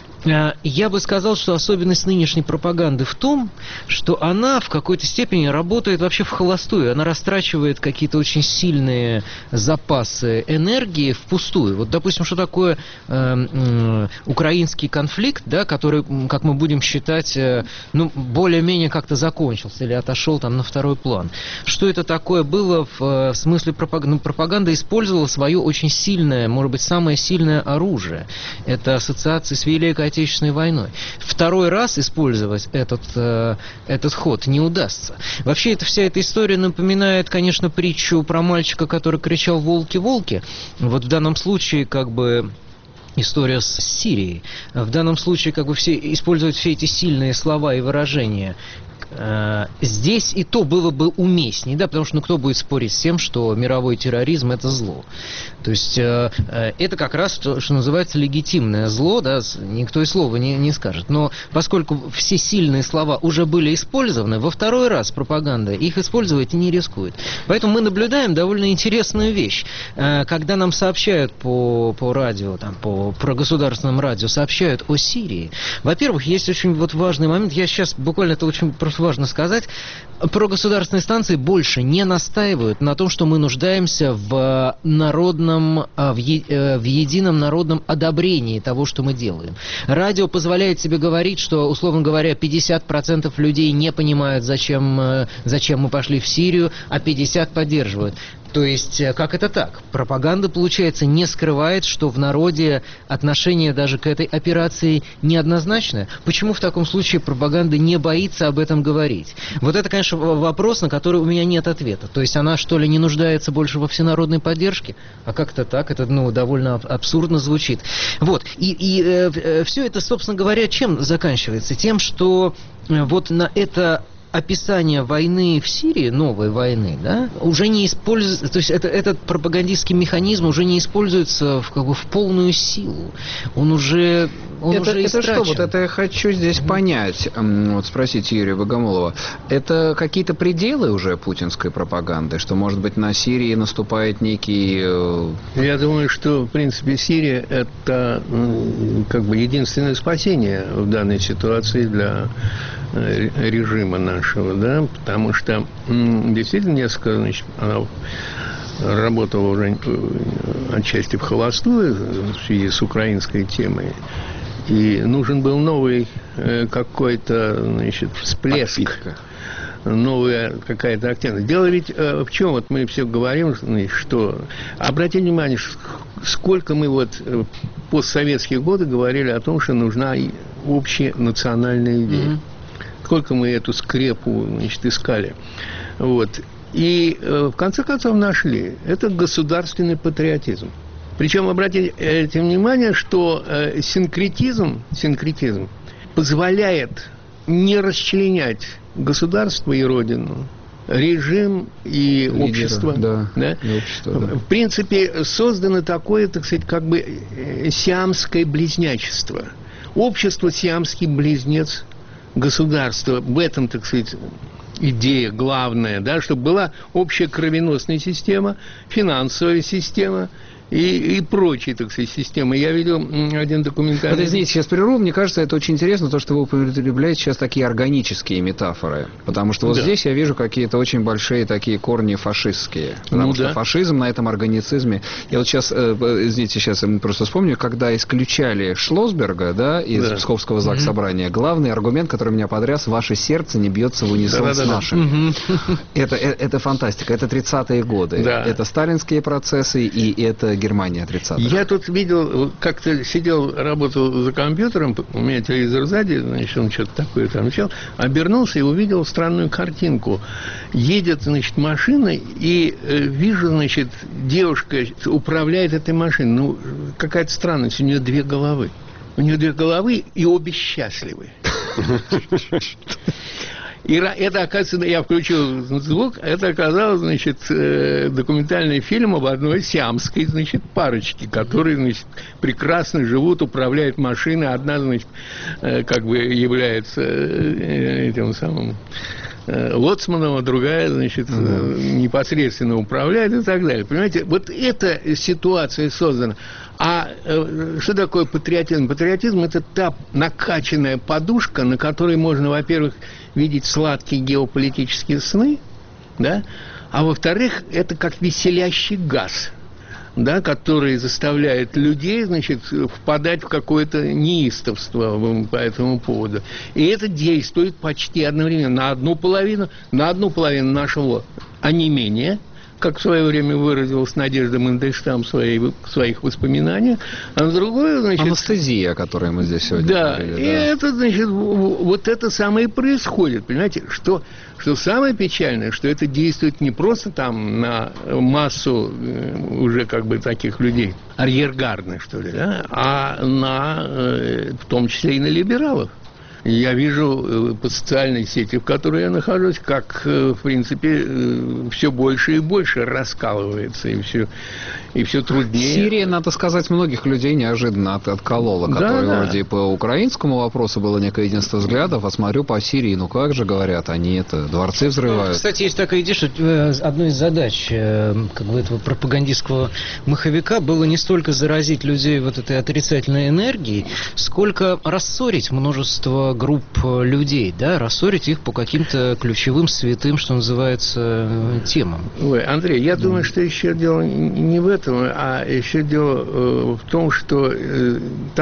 Я бы сказал, что особенность нынешней пропаганды в том, что она в какой-то степени работает вообще в холостую. Она растрачивает какие-то очень сильные запасы энергии впустую. Вот, допустим, что такое э, э, украинский конфликт, да, который, как мы будем считать, э, ну, более-менее как-то закончился или отошел там на второй план. Что это такое было в, в смысле пропаганды? Ну, пропаганда использовала свое очень сильное, может быть, самое сильное оружие. Это ассоциации с Великой Отечественной войной. Второй раз использовать этот, э, этот ход не удастся. Вообще, эта, вся эта история напоминает, конечно, притчу про мальчика, который кричал «волки, волки». Вот в данном случае, как бы, история с Сирией. В данном случае, как бы, все использовать все эти сильные слова и выражения. Здесь и то было бы уместнее, да, потому что ну, кто будет спорить с тем, что мировой терроризм – это зло. То есть э, это как раз, что, что называется, легитимное зло, да, никто и слова не, не скажет. Но поскольку все сильные слова уже были использованы, во второй раз пропаганда их использовать не рискует. Поэтому мы наблюдаем довольно интересную вещь. Э, когда нам сообщают по, по радио, там, по прогосударственному радио, сообщают о Сирии, во-первых, есть очень вот важный момент, я сейчас буквально это очень просто важно сказать, прогосударственные станции больше не настаивают на том, что мы нуждаемся в народном, в, е, в едином народном одобрении того, что мы делаем. Радио позволяет себе говорить, что, условно говоря, пятьдесят процентов людей не понимают, зачем, зачем мы пошли в Сирию, а пятьдесят процентов поддерживают. То есть, как это так? Пропаганда, получается, не скрывает, что в народе отношение даже к этой операции неоднозначное? Почему в таком случае пропаганда не боится об этом говорить? Вот это, конечно, вопрос, на который у меня нет ответа. То есть, она, что ли, не нуждается больше во всенародной поддержке? А как-то так? Это, ну, довольно абсурдно звучит. Вот. И, и э, все это, собственно говоря, чем заканчивается? Тем, что э, вот на это... описание войны в Сирии, новой войны, да, уже не используется, то есть это, этот пропагандистский механизм уже не используется в, как бы, в полную силу. Он уже, он это, уже это истрачен. что? Вот это я хочу здесь mm-hmm. понять, вот спросить Юрия Богомолова. Это какие-то пределы уже путинской пропаганды, что, может быть, на Сирии наступает некий... Я думаю, что, в принципе, Сирия – это как бы единственное спасение в данной ситуации для режима нашего, да, потому что действительно несколько, значит, она работала уже отчасти в холостую в связи с украинской темой, и нужен был новый какой-то, значит, всплеск. Подпитка. Новая какая-то активность. Дело ведь в чем? Вот мы все говорим, что... Обратите внимание, сколько мы вот в постсоветские годы говорили о том, что нужна общенациональная идея. Mm-hmm. Сколько мы эту скрепу, значит, искали. Вот. И в конце концов нашли. Это государственный патриотизм. Причем, обратите внимание, что синкретизм, синкретизм позволяет не расчленять государство и родину, режим и Лидера, общество. Да, да? И общество, да. В принципе, создано такое, так сказать, как бы сиамское близнячество. Общество сиамский близнец государства. В этом, так сказать, идея главная, да, чтобы была общая кровеносная система, финансовая система и, и прочие, так сказать, системы. Я видел один документальный... Вот, извините, сейчас прерву. Мне кажется, это очень интересно, то, что вы употребляете сейчас такие органические метафоры. Потому что вот да. здесь я вижу какие-то очень большие такие корни фашистские. Потому ну, что да. фашизм на этом органицизме... Я вот сейчас, извините, сейчас я просто вспомню, когда исключали Шлосберга, да, из да. Псковского заксобрания, mm-hmm. главный аргумент, который меня потряс: ваше сердце не бьется в унисон да, да, с да, нашим. Mm-hmm. Это, это, это фантастика. Это тридцатые годы. Да. Это сталинские процессы, и это Германия тридцатых. Я тут видел, как-то сидел, работал за компьютером, у меня телевизор сзади, значит, он что-то такое там начал, обернулся и увидел странную картинку. Едет, значит, машина, и э, вижу, значит, девушка управляет этой машиной. Ну, какая-то странность, у нее две головы. У нее две головы, и обе счастливы. И это, оказывается, я включил звук, это оказалось, значит, документальный фильм об одной сиамской, значит, парочке, которые, значит, прекрасно живут, управляют машиной. Одна, значит, как бы является этим самым лоцманом, а другая, значит, mm-hmm. непосредственно управляет и так далее. Понимаете, вот эта ситуация создана. А что такое патриотизм? Патриотизм – это та накачанная подушка, на которой можно, во-первых, видеть сладкие геополитические сны, да, а во-вторых, это как веселящий газ, да, который заставляет людей, значит, впадать в какое-то неистовство по этому поводу. И это действует почти одновременно на одну половину, на одну половину нашего онемения, как в свое время выразилась Надежда Мандельштам в своей, в своих воспоминаниях, а на другое, значит... Анестезия, о которой мы здесь сегодня да, говорили. Да, и это, значит, вот это самое и происходит, понимаете, что, что самое печальное, что это действует не просто там на массу уже как бы таких людей, арьергардных, что ли, да, а на, в том числе и на либералов. Я вижу по социальной сети, в которой я нахожусь, как, в принципе, все больше и больше раскалывается, и все, и все труднее. Сирия, надо сказать, многих людей неожиданно от, отколола, да, которые да. вроде по украинскому вопросу было некое единство взглядов, а смотрю по Сирии, ну как же говорят, они это, дворцы взрывают. Кстати, есть такая идея, что одной из задач как бы этого пропагандистского маховика было не столько заразить людей вот этой отрицательной энергией, сколько рассорить множество групп людей, да, рассорить их по каким-то ключевым, святым, что называется, темам. Ой, Андрей, я думаю, что еще дело не в этом, а еще дело в том, что там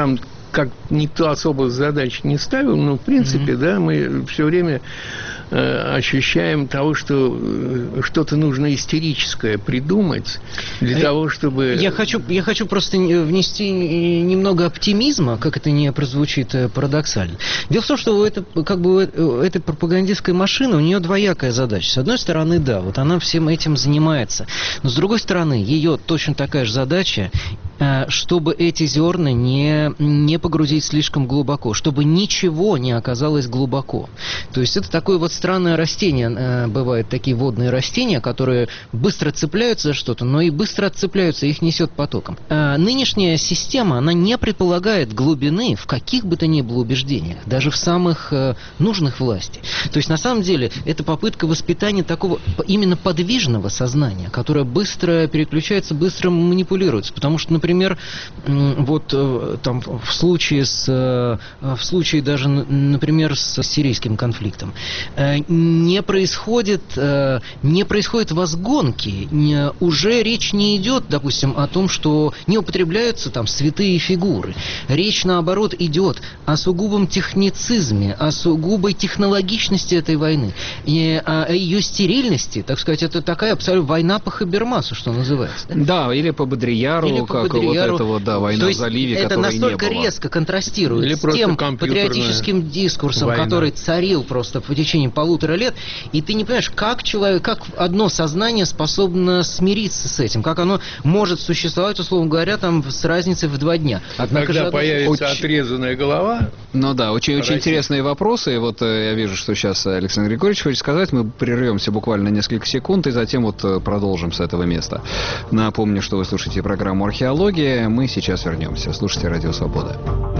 как никто особо задач не ставил, но в принципе, mm-hmm. да, мы все время э, ощущаем того, что э, что-то нужно истерическое придумать для а того, чтобы... Я хочу, я хочу просто внести немного оптимизма, как это не прозвучит парадоксально. Дело в том, что это, как бы, этой пропагандистской машины, у нее двоякая задача. С одной стороны, да, вот она всем этим занимается. Но с другой стороны, ее точно такая же задача, чтобы эти зерна не, не погрузить слишком глубоко, чтобы ничего не оказалось глубоко. То есть это такое вот странное растение, бывают такие водные растения, которые быстро цепляются за что-то, но и быстро отцепляются, их несет потоком. А нынешняя система, она не предполагает глубины в каких бы то ни было убеждениях, даже в самых нужных власти. То есть на самом деле это попытка воспитания такого именно подвижного сознания, которое быстро переключается, быстро манипулируется, потому что, например, Например, вот там в случае с, в случае даже, например, с сирийским конфликтом не происходит, не происходит возгонки, уже речь не идет, допустим, о том, что не употребляются там святые фигуры. Речь, наоборот, идет о сугубом техницизме, о сугубой технологичности этой войны, и о ее стерильности, так сказать, это такая абсолютно война по Хабермасу, что называется. Да, или по Бодрияру, или как по вот этого, да, война То есть в заливе, это которой не было. настолько резко контрастирует или с тем компьютерная патриотическим дискурсом, война, который царил просто в течение полутора лет, и ты не понимаешь, как человек, как одно сознание способно смириться с этим, как оно может существовать, условно говоря, там с разницей в два дня. Однако Когда же появится очень... отрезанная голова... Ну да, очень, очень интересные вопросы. И вот я вижу, что сейчас Александр Григорьевич хочет сказать. Мы прервемся буквально несколько секунд и затем вот продолжим с этого места. Напомню, что вы слушаете программу «Археология». Мы сейчас вернемся. Слушайте «Радио Свобода».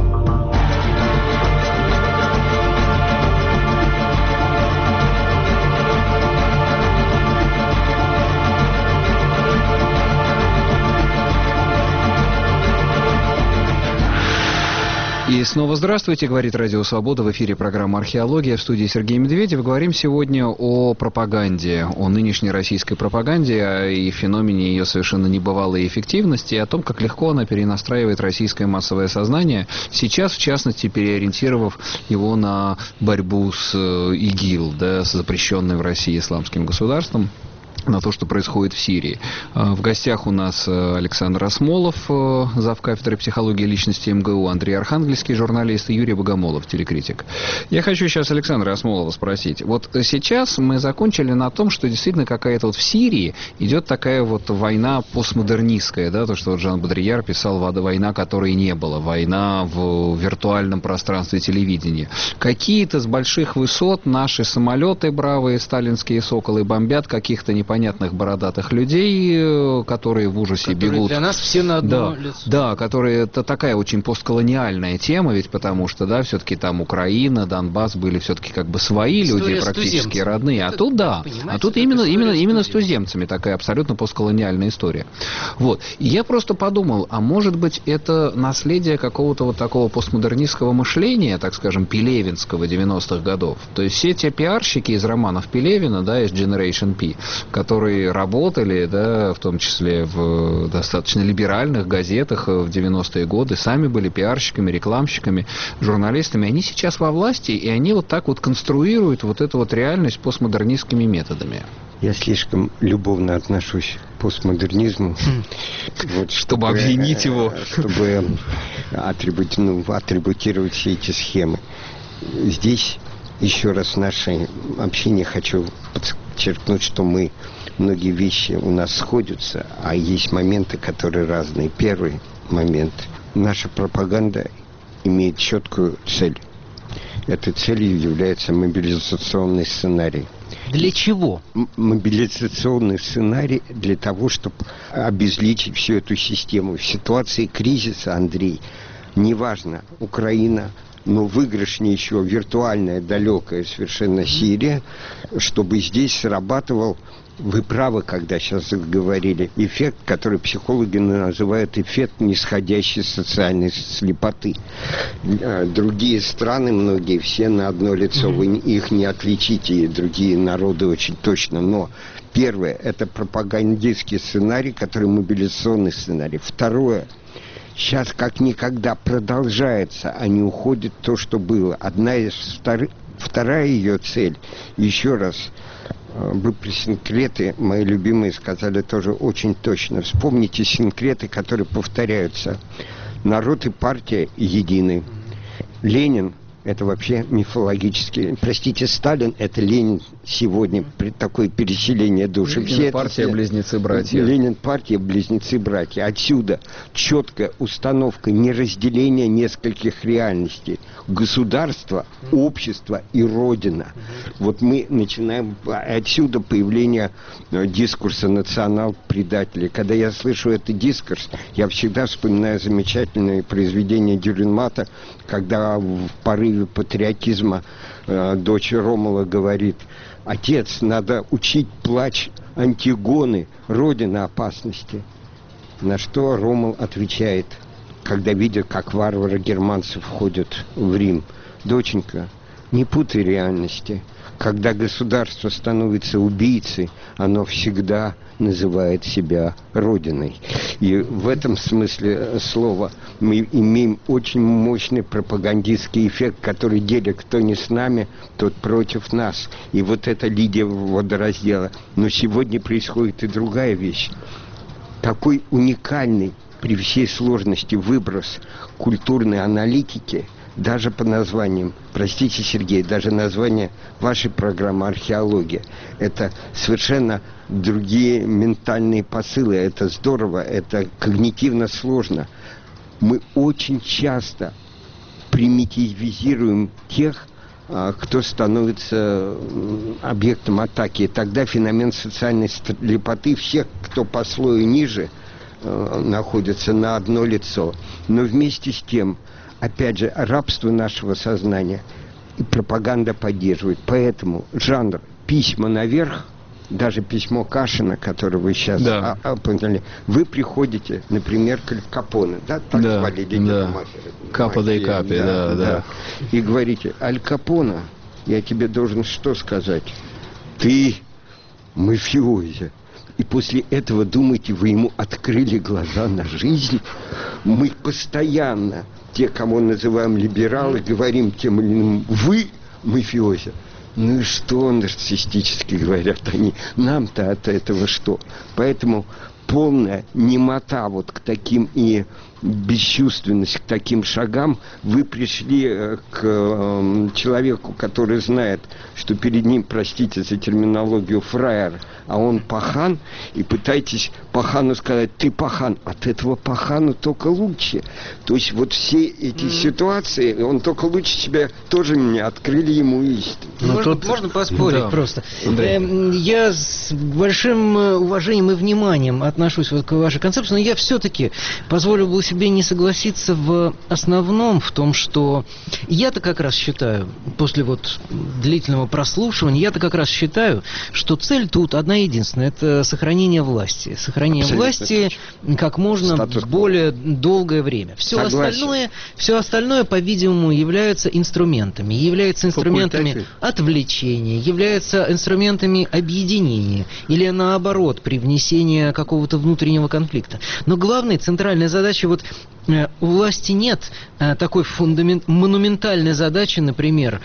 И снова здравствуйте, говорит Радио Свобода, в эфире программа «Археология», в студии Сергей Медведев. Говорим сегодня о пропаганде, о нынешней российской пропаганде и феномене ее совершенно небывалой эффективности, и о том, как легко она перенастраивает российское массовое сознание, сейчас, в частности, переориентировав его на борьбу с ИГИЛ, да, с запрещенным в России исламским государством, на то, что происходит в Сирии. В гостях у нас Александр Осмолов, завкафедры психологии личности МГУ, Андрей Архангельский, журналист, и Юрий Богомолов, телекритик. Я хочу сейчас Александра Осмолова спросить. Вот сейчас мы закончили на том, что действительно какая-то вот в Сирии идет такая вот война постмодернистская, да, то, что вот Жан Бодрияр писал, война, которой не было, война в виртуальном пространстве телевидения. Какие-то с больших высот наши самолеты бравые, сталинские соколы, бомбят каких-то непонятных понятных бородатых людей, которые в ужасе которые бегут. Для нас все на одно да, лицо. Да, которые это такая очень постколониальная тема, ведь потому что, да, все-таки там Украина, Донбасс были все-таки как бы свои история люди, практически родные. А тут да, а тут именно, именно, именно с туземцами такая абсолютно постколониальная история. Вот. И я просто подумал, а может быть это наследие какого-то вот такого постмодернистского мышления, так скажем, пелевинского девяностых годов. То есть все те пиарщики из романов Пелевина, да, из Generation P, которые работали, да, в том числе в достаточно либеральных газетах в девяностые годы, сами были пиарщиками, рекламщиками, журналистами, они сейчас во власти, и они вот так вот конструируют вот эту вот реальность постмодернистскими методами. Я слишком любовно отношусь к постмодернизму, вот, чтобы, чтобы обвинить его, чтобы атрибути, ну, атрибутировать все эти схемы. Здесь еще раз в нашей общине хочу подчеркнуть, что мы, многие вещи у нас сходятся, а есть моменты, которые разные. Первый момент. Наша пропаганда имеет четкую цель. Этой целью является мобилизационный сценарий. Для чего? М- мобилизационный сценарий для того, чтобы обезличить всю эту систему. В ситуации кризиса, Андрей, неважно, Украина, но выигрышнее еще виртуальная, далекая совершенно Сирия, чтобы здесь срабатывал, вы правы, когда сейчас говорили, эффект, который психологи называют эффект нисходящей социальной слепоты. Другие страны, многие, все на одно лицо, вы их не отличите, и другие народы очень точно, но первое, это пропагандистский сценарий, который мобилизационный сценарий. Второе, сейчас как никогда продолжается, а не уходит то, что было. Одна из вторых, вторая ее цель, еще раз, вы про синкреты, мои любимые, сказали тоже очень точно. Вспомните синкреты, которые повторяются. Народ и партия едины. Ленин — это вообще мифологически. Простите, Сталин — это Ленин сегодня, при такое переселение души. Ленин, партия, это... близнецы-братья. Ленин, партия, близнецы-братья. Отсюда четкая установка неразделения нескольких реальностей. Государство, общество и Родина. Вот мы начинаем... Отсюда появление дискурса национал-предателей. Когда я слышу этот дискурс, я всегда вспоминаю замечательное произведение Дюрренмата, когда в порыве патриотизма э, дочь Ромула говорит: отец, надо учить плач Антигоны, родина опасности. На что Ромул отвечает, когда видит, как варвары германцы входят в Рим: доченька, не путай реальности. Когда государство становится убийцей, оно всегда называет себя Родиной. И в этом смысле слова мы имеем очень мощный пропагандистский эффект, который делит: кто не с нами, тот против нас. И вот это линия водораздела. Но сегодня происходит и другая вещь. Такой уникальный при всей сложности выброс культурной аналитики, даже по названиям, простите, Сергей, даже название вашей программы «Археология», это совершенно другие ментальные посылы, это здорово, это когнитивно сложно. Мы очень часто примитивизируем тех, кто становится объектом атаки. И тогда феномен социальной слепоты всех, кто по слою ниже, находится на одно лицо. Но вместе с тем, опять же, рабство нашего сознания и пропаганда поддерживает. Поэтому жанр «письма наверх», даже письмо Кашина, которое вы сейчас да. опознали, вы приходите, например, к Аль Капоне, да, так да, звали лидера да. мафии. Капо де Капи, да, да, да. И говорите: Аль Капоне, я тебе должен что сказать? Ты мафиози. И после этого, думаете, вы ему открыли глаза на жизнь? Мы постоянно, те, кого называем либералы, говорим тем или иным: вы мафиози. Ну и что, нарциссически говорят они, нам-то от этого что? Поэтому полная немота вот к таким и бесчувственность к таким шагам. Вы пришли к э, человеку, который знает, что перед ним, простите за терминологию, фраер, а он пахан, и пытаетесь пахану сказать: ты пахан. От этого пахану только лучше. То есть вот все эти mm. ситуации, он только лучше себя тоже мне открыли ему истину. Можно, тут... можно поспорить да. просто. Э, я с большим уважением и вниманием отношусь вот к вашей концепции, но я все-таки позволю бы себе не согласиться в основном в том, что я-то как раз считаю, после вот длительного прослушивания, я-то как раз считаю, что цель тут одна единственная — это сохранение власти. Сохранение Абсолютно власти точно. Как можно Статус более долгое время. Все остальное, все остальное, по-видимому, является инструментами. Является инструментами отвлечения, является инструментами объединения или, наоборот, привнесения какого-то внутреннего конфликта. Но главная, центральная задача вот у власти нет такой фундамент, монументальной задачи, например,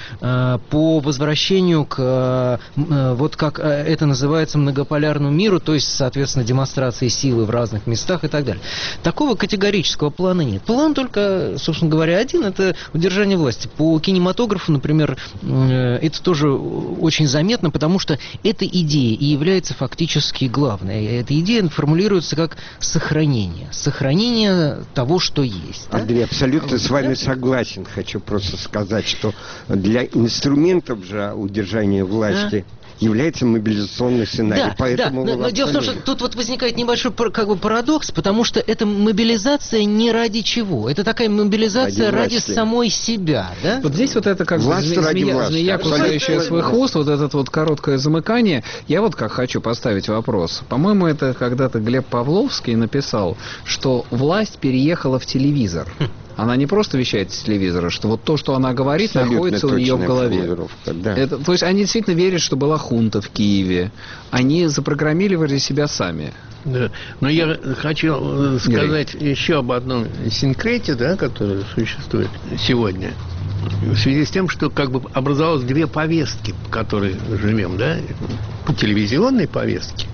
по возвращению к, вот как это называется, многополярному миру, то есть, соответственно, демонстрации силы в разных местах и так далее. Такого категорического плана нет. План только, собственно говоря, один — это удержание власти. По кинематографу, например, это тоже очень заметно, потому что эта идея и является фактически главной. Эта идея формулируется как сохранение. Сохранение того, что есть. Да? Андрей, абсолютно с вами согласен. Хочу просто сказать, что для инструментов же удержания власти а? является мобилизационный сценарий. Да, Поэтому да. Но, но дело в том, что тут вот возникает небольшой как бы парадокс, потому что это мобилизация не ради чего. Это такая мобилизация ради, ради самой себя. Да? Вот здесь вот это как зме- змея, змея кусающая свой хвост, вот это вот короткое замыкание. Я вот как хочу поставить вопрос. По-моему, это когда-то Глеб Павловский написал, что власть переехала вещала в телевизор. Она не просто вещает с телевизора, что вот то, что она говорит, Абсолютно находится у нее в голове. Да. Это, то есть они действительно верят, что была хунта в Киеве. Они запрограммировали себя сами. Да. Но я хочу сказать Юрий. еще об одном синкрете, да, который существует сегодня. В связи с тем, что как бы образовалось две повестки, по которой живем, да, по телевизионной повестке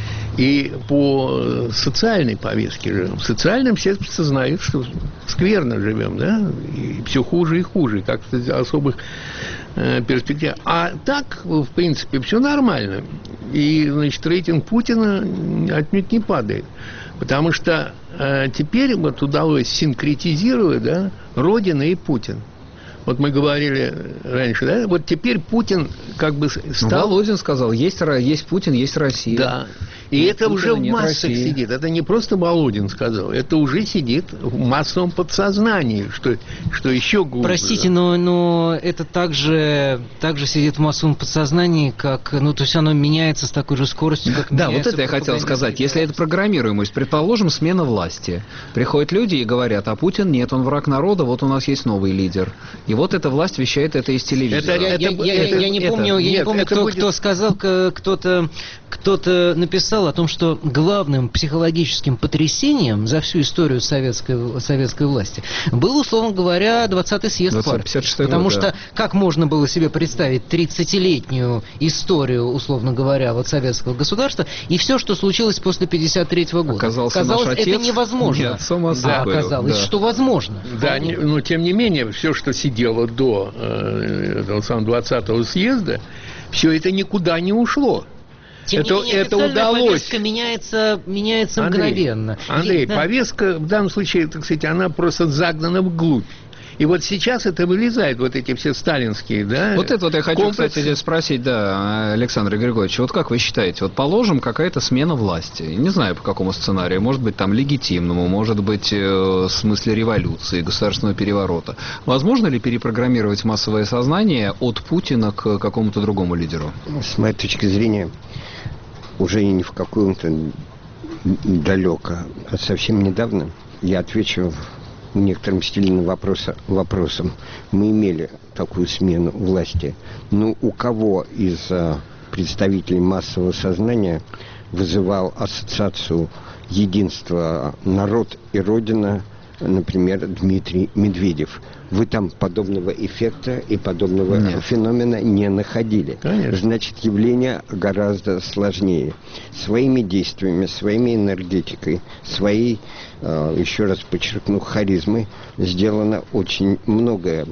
и по социальной повестке живем. В социальном все сознают, что скверно живем, да, и все хуже и хуже, как-то особых э, перспектив. А так, в принципе, все нормально. И, значит, рейтинг Путина отнюдь не падает. Потому что э, теперь вот удалось синкретизировать, да, Родина и Путин. Вот мы говорили раньше, да? Вот теперь Путин как бы стал... Володин сказал, есть, есть Путин, есть Россия. Да. И нет, это Путина, уже в массах России. Сидит. Это не просто Володин сказал. Это уже сидит в массовом подсознании, что, что еще глубже. Простите, но, но это также, также сидит в массовом подсознании, как... Ну, то есть оно меняется с такой же скоростью, как да, меняется... Да, вот это я хотел сказать. Если это программируемость, предположим, смена власти. Приходят люди и говорят, а Путин нет, он враг народа, вот у нас есть новый лидер. И вот эта власть вещает это из телевизора. Это, я, это, я, это, я, это, я не это, помню, я нет, не помню кто, будет... кто сказал, кто-то, кто-то написал о том, что главным психологическим потрясением за всю историю советской, советской власти был, условно говоря, двадцатый съезд партии. Потому год, что да. Как можно было себе представить тридцатилетнюю историю, условно говоря, вот советского государства, и все, что случилось после пятьдесят третьего года. Оказался Казалось, наш отец, это невозможно. Нет, само да, оказалось, да. что возможно. Да, не, но тем не менее, все, что сидело до э, этого самого двадцатого съезда, все это никуда не ушло. Тем это, не менее, это удалось. Повестка меняется, меняется Андрей, мгновенно. Андрей, И, да. повестка в данном случае, так сказать, она просто загнана вглубь. И вот сейчас это вылезает, вот эти все сталинские, да, вот это вот я хочу, комплексы. Кстати, спросить, да, Александра Григорьевича, вот как вы считаете, вот положим, какая-то смена власти, не знаю, по какому сценарию, может быть, там, легитимному, может быть, э, в смысле революции, государственного переворота. Возможно ли перепрограммировать массовое сознание от Путина к какому-то другому лидеру? С моей точки зрения, уже не в каком-то далеко, а совсем недавно, я отвечу в некотором стиле на вопрос, вопросом. Мы имели такую смену власти. Но у кого из а, представителей массового сознания вызывал ассоциацию единства народ и Родина, например, Дмитрий Медведев? Вы там подобного эффекта и подобного Нет. феномена не находили. Конечно. Значит, явление гораздо сложнее. Своими действиями, своими энергетикой, своей, э, еще раз подчеркну, харизмой сделано очень многое.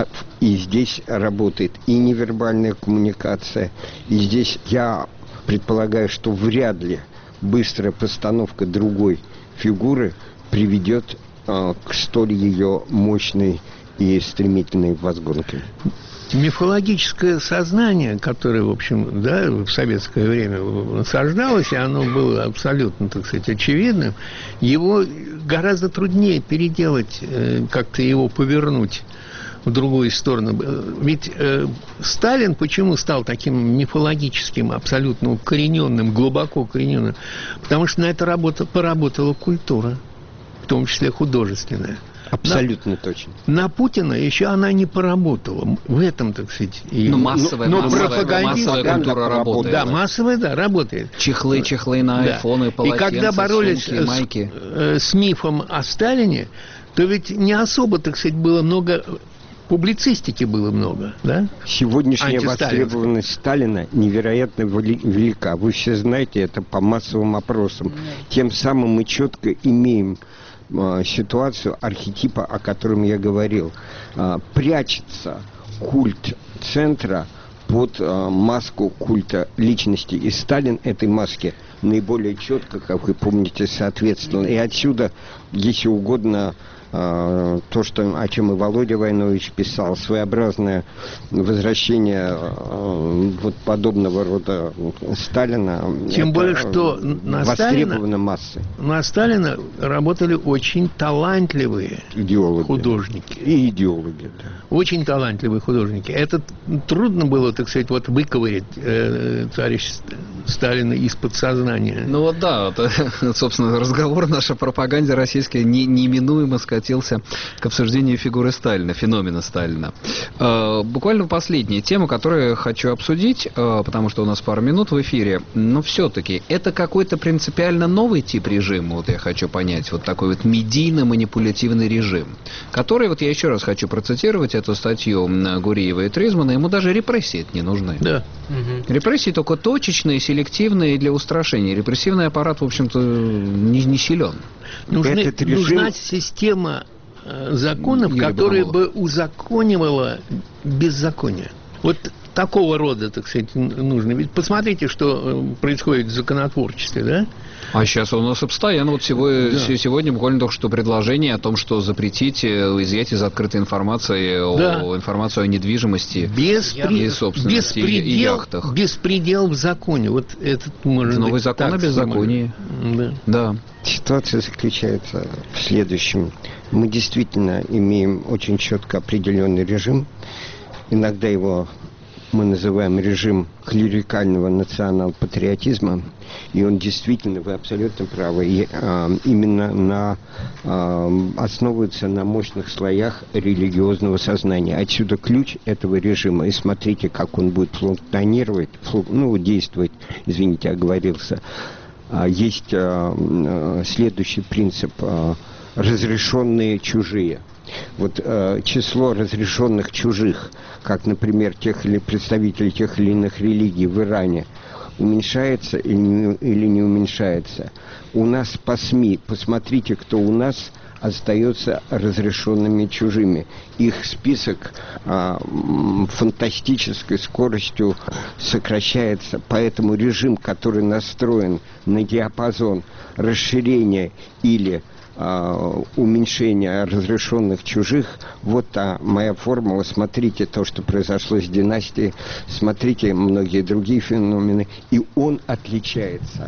И здесь работает и невербальная коммуникация, и здесь я предполагаю, что вряд ли быстрая постановка другой фигуры приведет э, к столь ее мощной и стремительной возгонке. Мифологическое сознание, которое, в общем, да, в советское время насаждалось, и оно было абсолютно, так сказать, очевидным, его гораздо труднее переделать, как-то его повернуть в другую сторону. Ведь э, Сталин почему стал таким мифологическим, абсолютно укорененным, глубоко укорененным? Потому что на это работа, поработала культура, в том числе художественная. Абсолютно на, точно. На Путина еще она не поработала. В этом, так сказать... И, ну, массовая, но, но массовая, массовая культура работает. Да, массовая, да, работает. Чехлы, чехлы на айфоны, да. полотенца, и когда боролись сумки, майки. С, с мифом о Сталине, то ведь не особо, так сказать, было много... Публицистики было много, да? Сегодняшняя востребованность Сталина невероятно велика. Вы все знаете это по массовым опросам. Тем самым мы четко имеем э, ситуацию архетипа, о котором я говорил. Э, прячется культ центра под э, маску культа личности. И Сталин этой маске наиболее четко, как вы помните, соответствовал. И отсюда, если угодно, то, что, о чем и Володя Войнович писал, своеобразное возвращение вот подобного рода Сталина. Тем более, что на Сталина, массы. на Сталина работали очень талантливые идеологи. Художники. И идеологи, да. Очень талантливые художники. Это трудно было, так сказать, вот выковырять э, товарищ Сталина из подсознания. Ну вот да, вот, собственно, разговор наш о пропаганде российской не, неминуемо скатился к обсуждению фигуры Сталина, феномена Сталина. Э, буквально последняя тема, которую я хочу обсудить, э, потому что у нас пару минут в эфире, но все-таки это какой-то принципиально новый тип режима, вот я хочу понять, вот такой вот медийно-манипулятивный режим, который, вот я еще раз хочу процитировать эту статью Гуриева и Тризмана, ему даже репрессии не нужны. Да. Угу. Репрессии только точечные, селективные для устрашения. Репрессивный аппарат, в общем-то, не, не силен. Нужны, режим... Нужна система э, законов, Юрий которая Богомолов. бы узаконивала беззаконие. Вот такого рода, так сказать, нужно. Ведь посмотрите, что происходит в законотворчестве, да? А сейчас у нас постоянно, вот сегодня, да. сегодня буквально только что предложение о том, что запретить изъять из открытой информации да. о, информацию о недвижимости Беспри... и собственности беспредел, и яхтах. Беспредел в законе. Вот этот может Новый быть, закон о беззаконии. Да. да. Ситуация заключается в следующем. Мы действительно имеем очень четко определенный режим. Иногда его мы называем режим клерикального национал-патриотизма, и он действительно, вы абсолютно правы, и, а, именно на, а, основывается на мощных слоях религиозного сознания. Отсюда ключ этого режима, и смотрите, как он будет функционировать, фу, ну, действовать, извините, оговорился. А, есть а, следующий принцип а, – разрешенные чужие. Вот э, число разрешенных чужих, как, например, тех или представителей тех или иных религий в Иране, уменьшается или не, или не уменьшается. У нас по СМИ, посмотрите, кто у нас остается разрешенными чужими. Их список э, фантастической скоростью сокращается, поэтому режим, который настроен на диапазон расширения или уменьшение разрешенных чужих, вот та моя формула. Смотрите то, что произошло с династией, смотрите многие другие феномены, и он отличается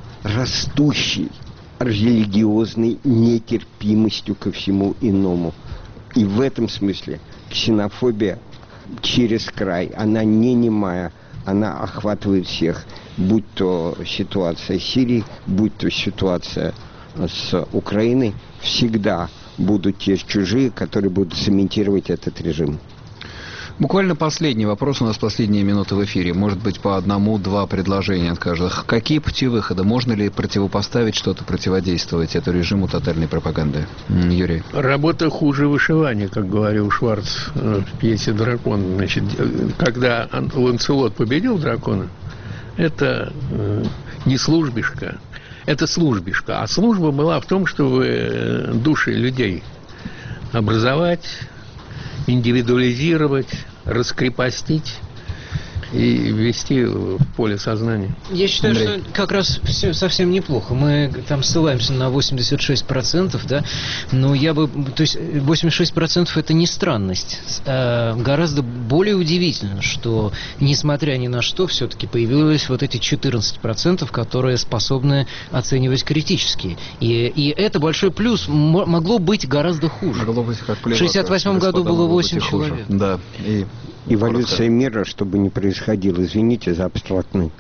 растущей религиозной нетерпимостью ко всему иному. И в этом смысле ксенофобия через край, она не немая, она охватывает всех, будь то ситуация Сирии, будь то ситуация с Украиной, всегда будут те чужие, которые будут цементировать этот режим. Буквально последний вопрос, у нас последние минуты в эфире. Может быть, по одному-два предложения от каждого. Какие пути выхода? Можно ли противопоставить что-то, противодействовать этому режиму тотальной пропаганды? Юрий. Работа хуже вышивания, как говорил Шварц в пьесе «Дракон». Значит, когда Ланселот победил дракона, это не службишка, это службишка. А служба была в том, чтобы души людей образовать, индивидуализировать, раскрепостить и ввести в поле сознания. Я считаю, Андрей. что как раз все совсем неплохо. Мы там ссылаемся на восемьдесят шесть процентов, да, но я бы, то есть восемьдесят шесть процентов это не странность. А гораздо более удивительно, что несмотря ни на что, все-таки появилось вот эти четырнадцать процентов, которые способны оценивать критически. И, и это большой плюс. М- могло быть гораздо хуже. Могло быть как плевака. В шестьдесят восьмом году было восемь человек. Да. И эволюция мира, чтобы не происходило, извините за абстрактный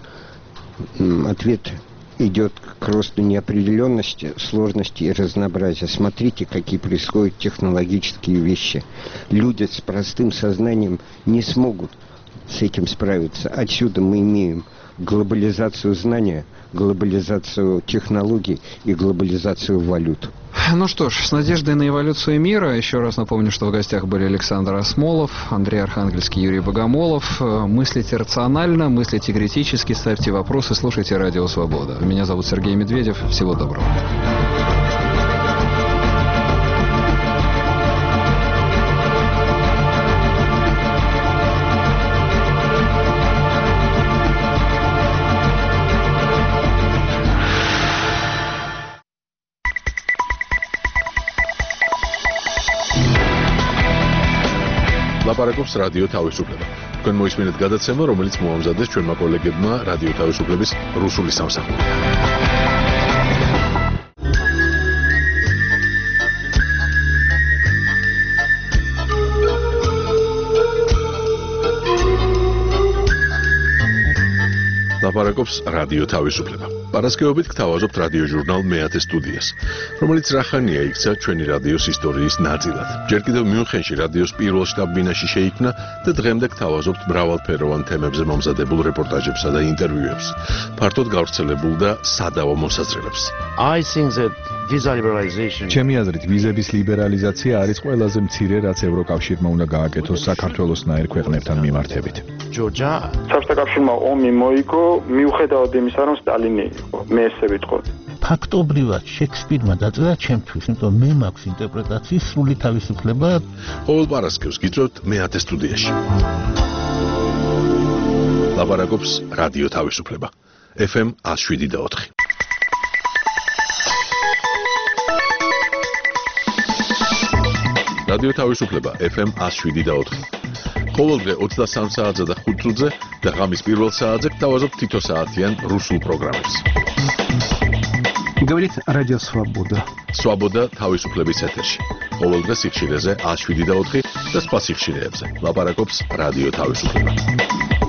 ответ, идет к росту неопределенности, сложности и разнообразия. Смотрите, какие происходят технологические вещи. Люди с простым сознанием не смогут с этим справиться. Отсюда мы имеем глобализацию знания, глобализацию технологий и глобализацию валют. Ну что ж, с надеждой на эволюцию мира. Еще раз напомню, что в гостях были Александр Асмолов, Андрей Архангельский, Юрий Богомолов. Мыслите рационально, мыслите критически, ставьте вопросы, слушайте Радио Свобода. Меня зовут Сергей Медведев. Всего доброго. ლაპარაკობს რადიო თავისუფლება. თქვენ მოისმინეთ გადაცემა, რომელიც მოამზადეს ჩვენმა კოლეგებმა რადიო თავისუფლების რუსული სამსახური. ლაპარაკობს რადიო თავისუფლება. პარასკევობით გთავაზობთ რადიო ჟურნალ მეათე სტუდიას, რომელიც რახანია იქცა ჩვენი რადიოს ისტორიის ნაწილად. ჯერ კიდევ მიუნხენში რადიოს პირველ შტაბ-ბინაში შეიქმნა და დღემდე გთავაზობთ მრავალფეროვან თემებზე მომზადებულ რეპორტაჟებსა და ინტერვიუებს. ფართოდ გავრცელებულ და სადავო მოსაზრებებს. I think that visa liberalization ჩემი აზრით ვიზების ლიბერალიზაცია არის ყველაზე მცირე, რაც ევროკავშირმა უნდა გააკეთოს საქართველოსნაირ ქვეყნებთან მიმართებით. Georgia საბჭოთა ომი მოიგო მიუხედავად იმისა, რომ სტალინი იყო. მე ესე ვიტყოდი. ფაქტობრივად შექსპირმა დაწერა ჩემთვის, იმიტომ მე მაქვს ინტერპრეტაციის სრული თავისუფლება. ყოველ პარასკევს გიწევთ მეათე სტუდიაში. ლაპარაკობს რადიო თავისუფლება. ეფ ემ one oh seven და four. რადიო თავისუფლება ეფ ემ one oh seven და four. ყოველდღე ოცდასამ საათზე და ხუთ წუთზე და ღამის პირველ საათზე გთავაზობთ თითო საათიან რუსულ პროგრამებს. Говорит Радио Свобода. Свобода თავისუფლების ეთერში. ყოველდღე სიხშირეზე one oh seven და four და სხვა სიხშირეებზე. ლაპარაკობს რადიო თავისუფლება.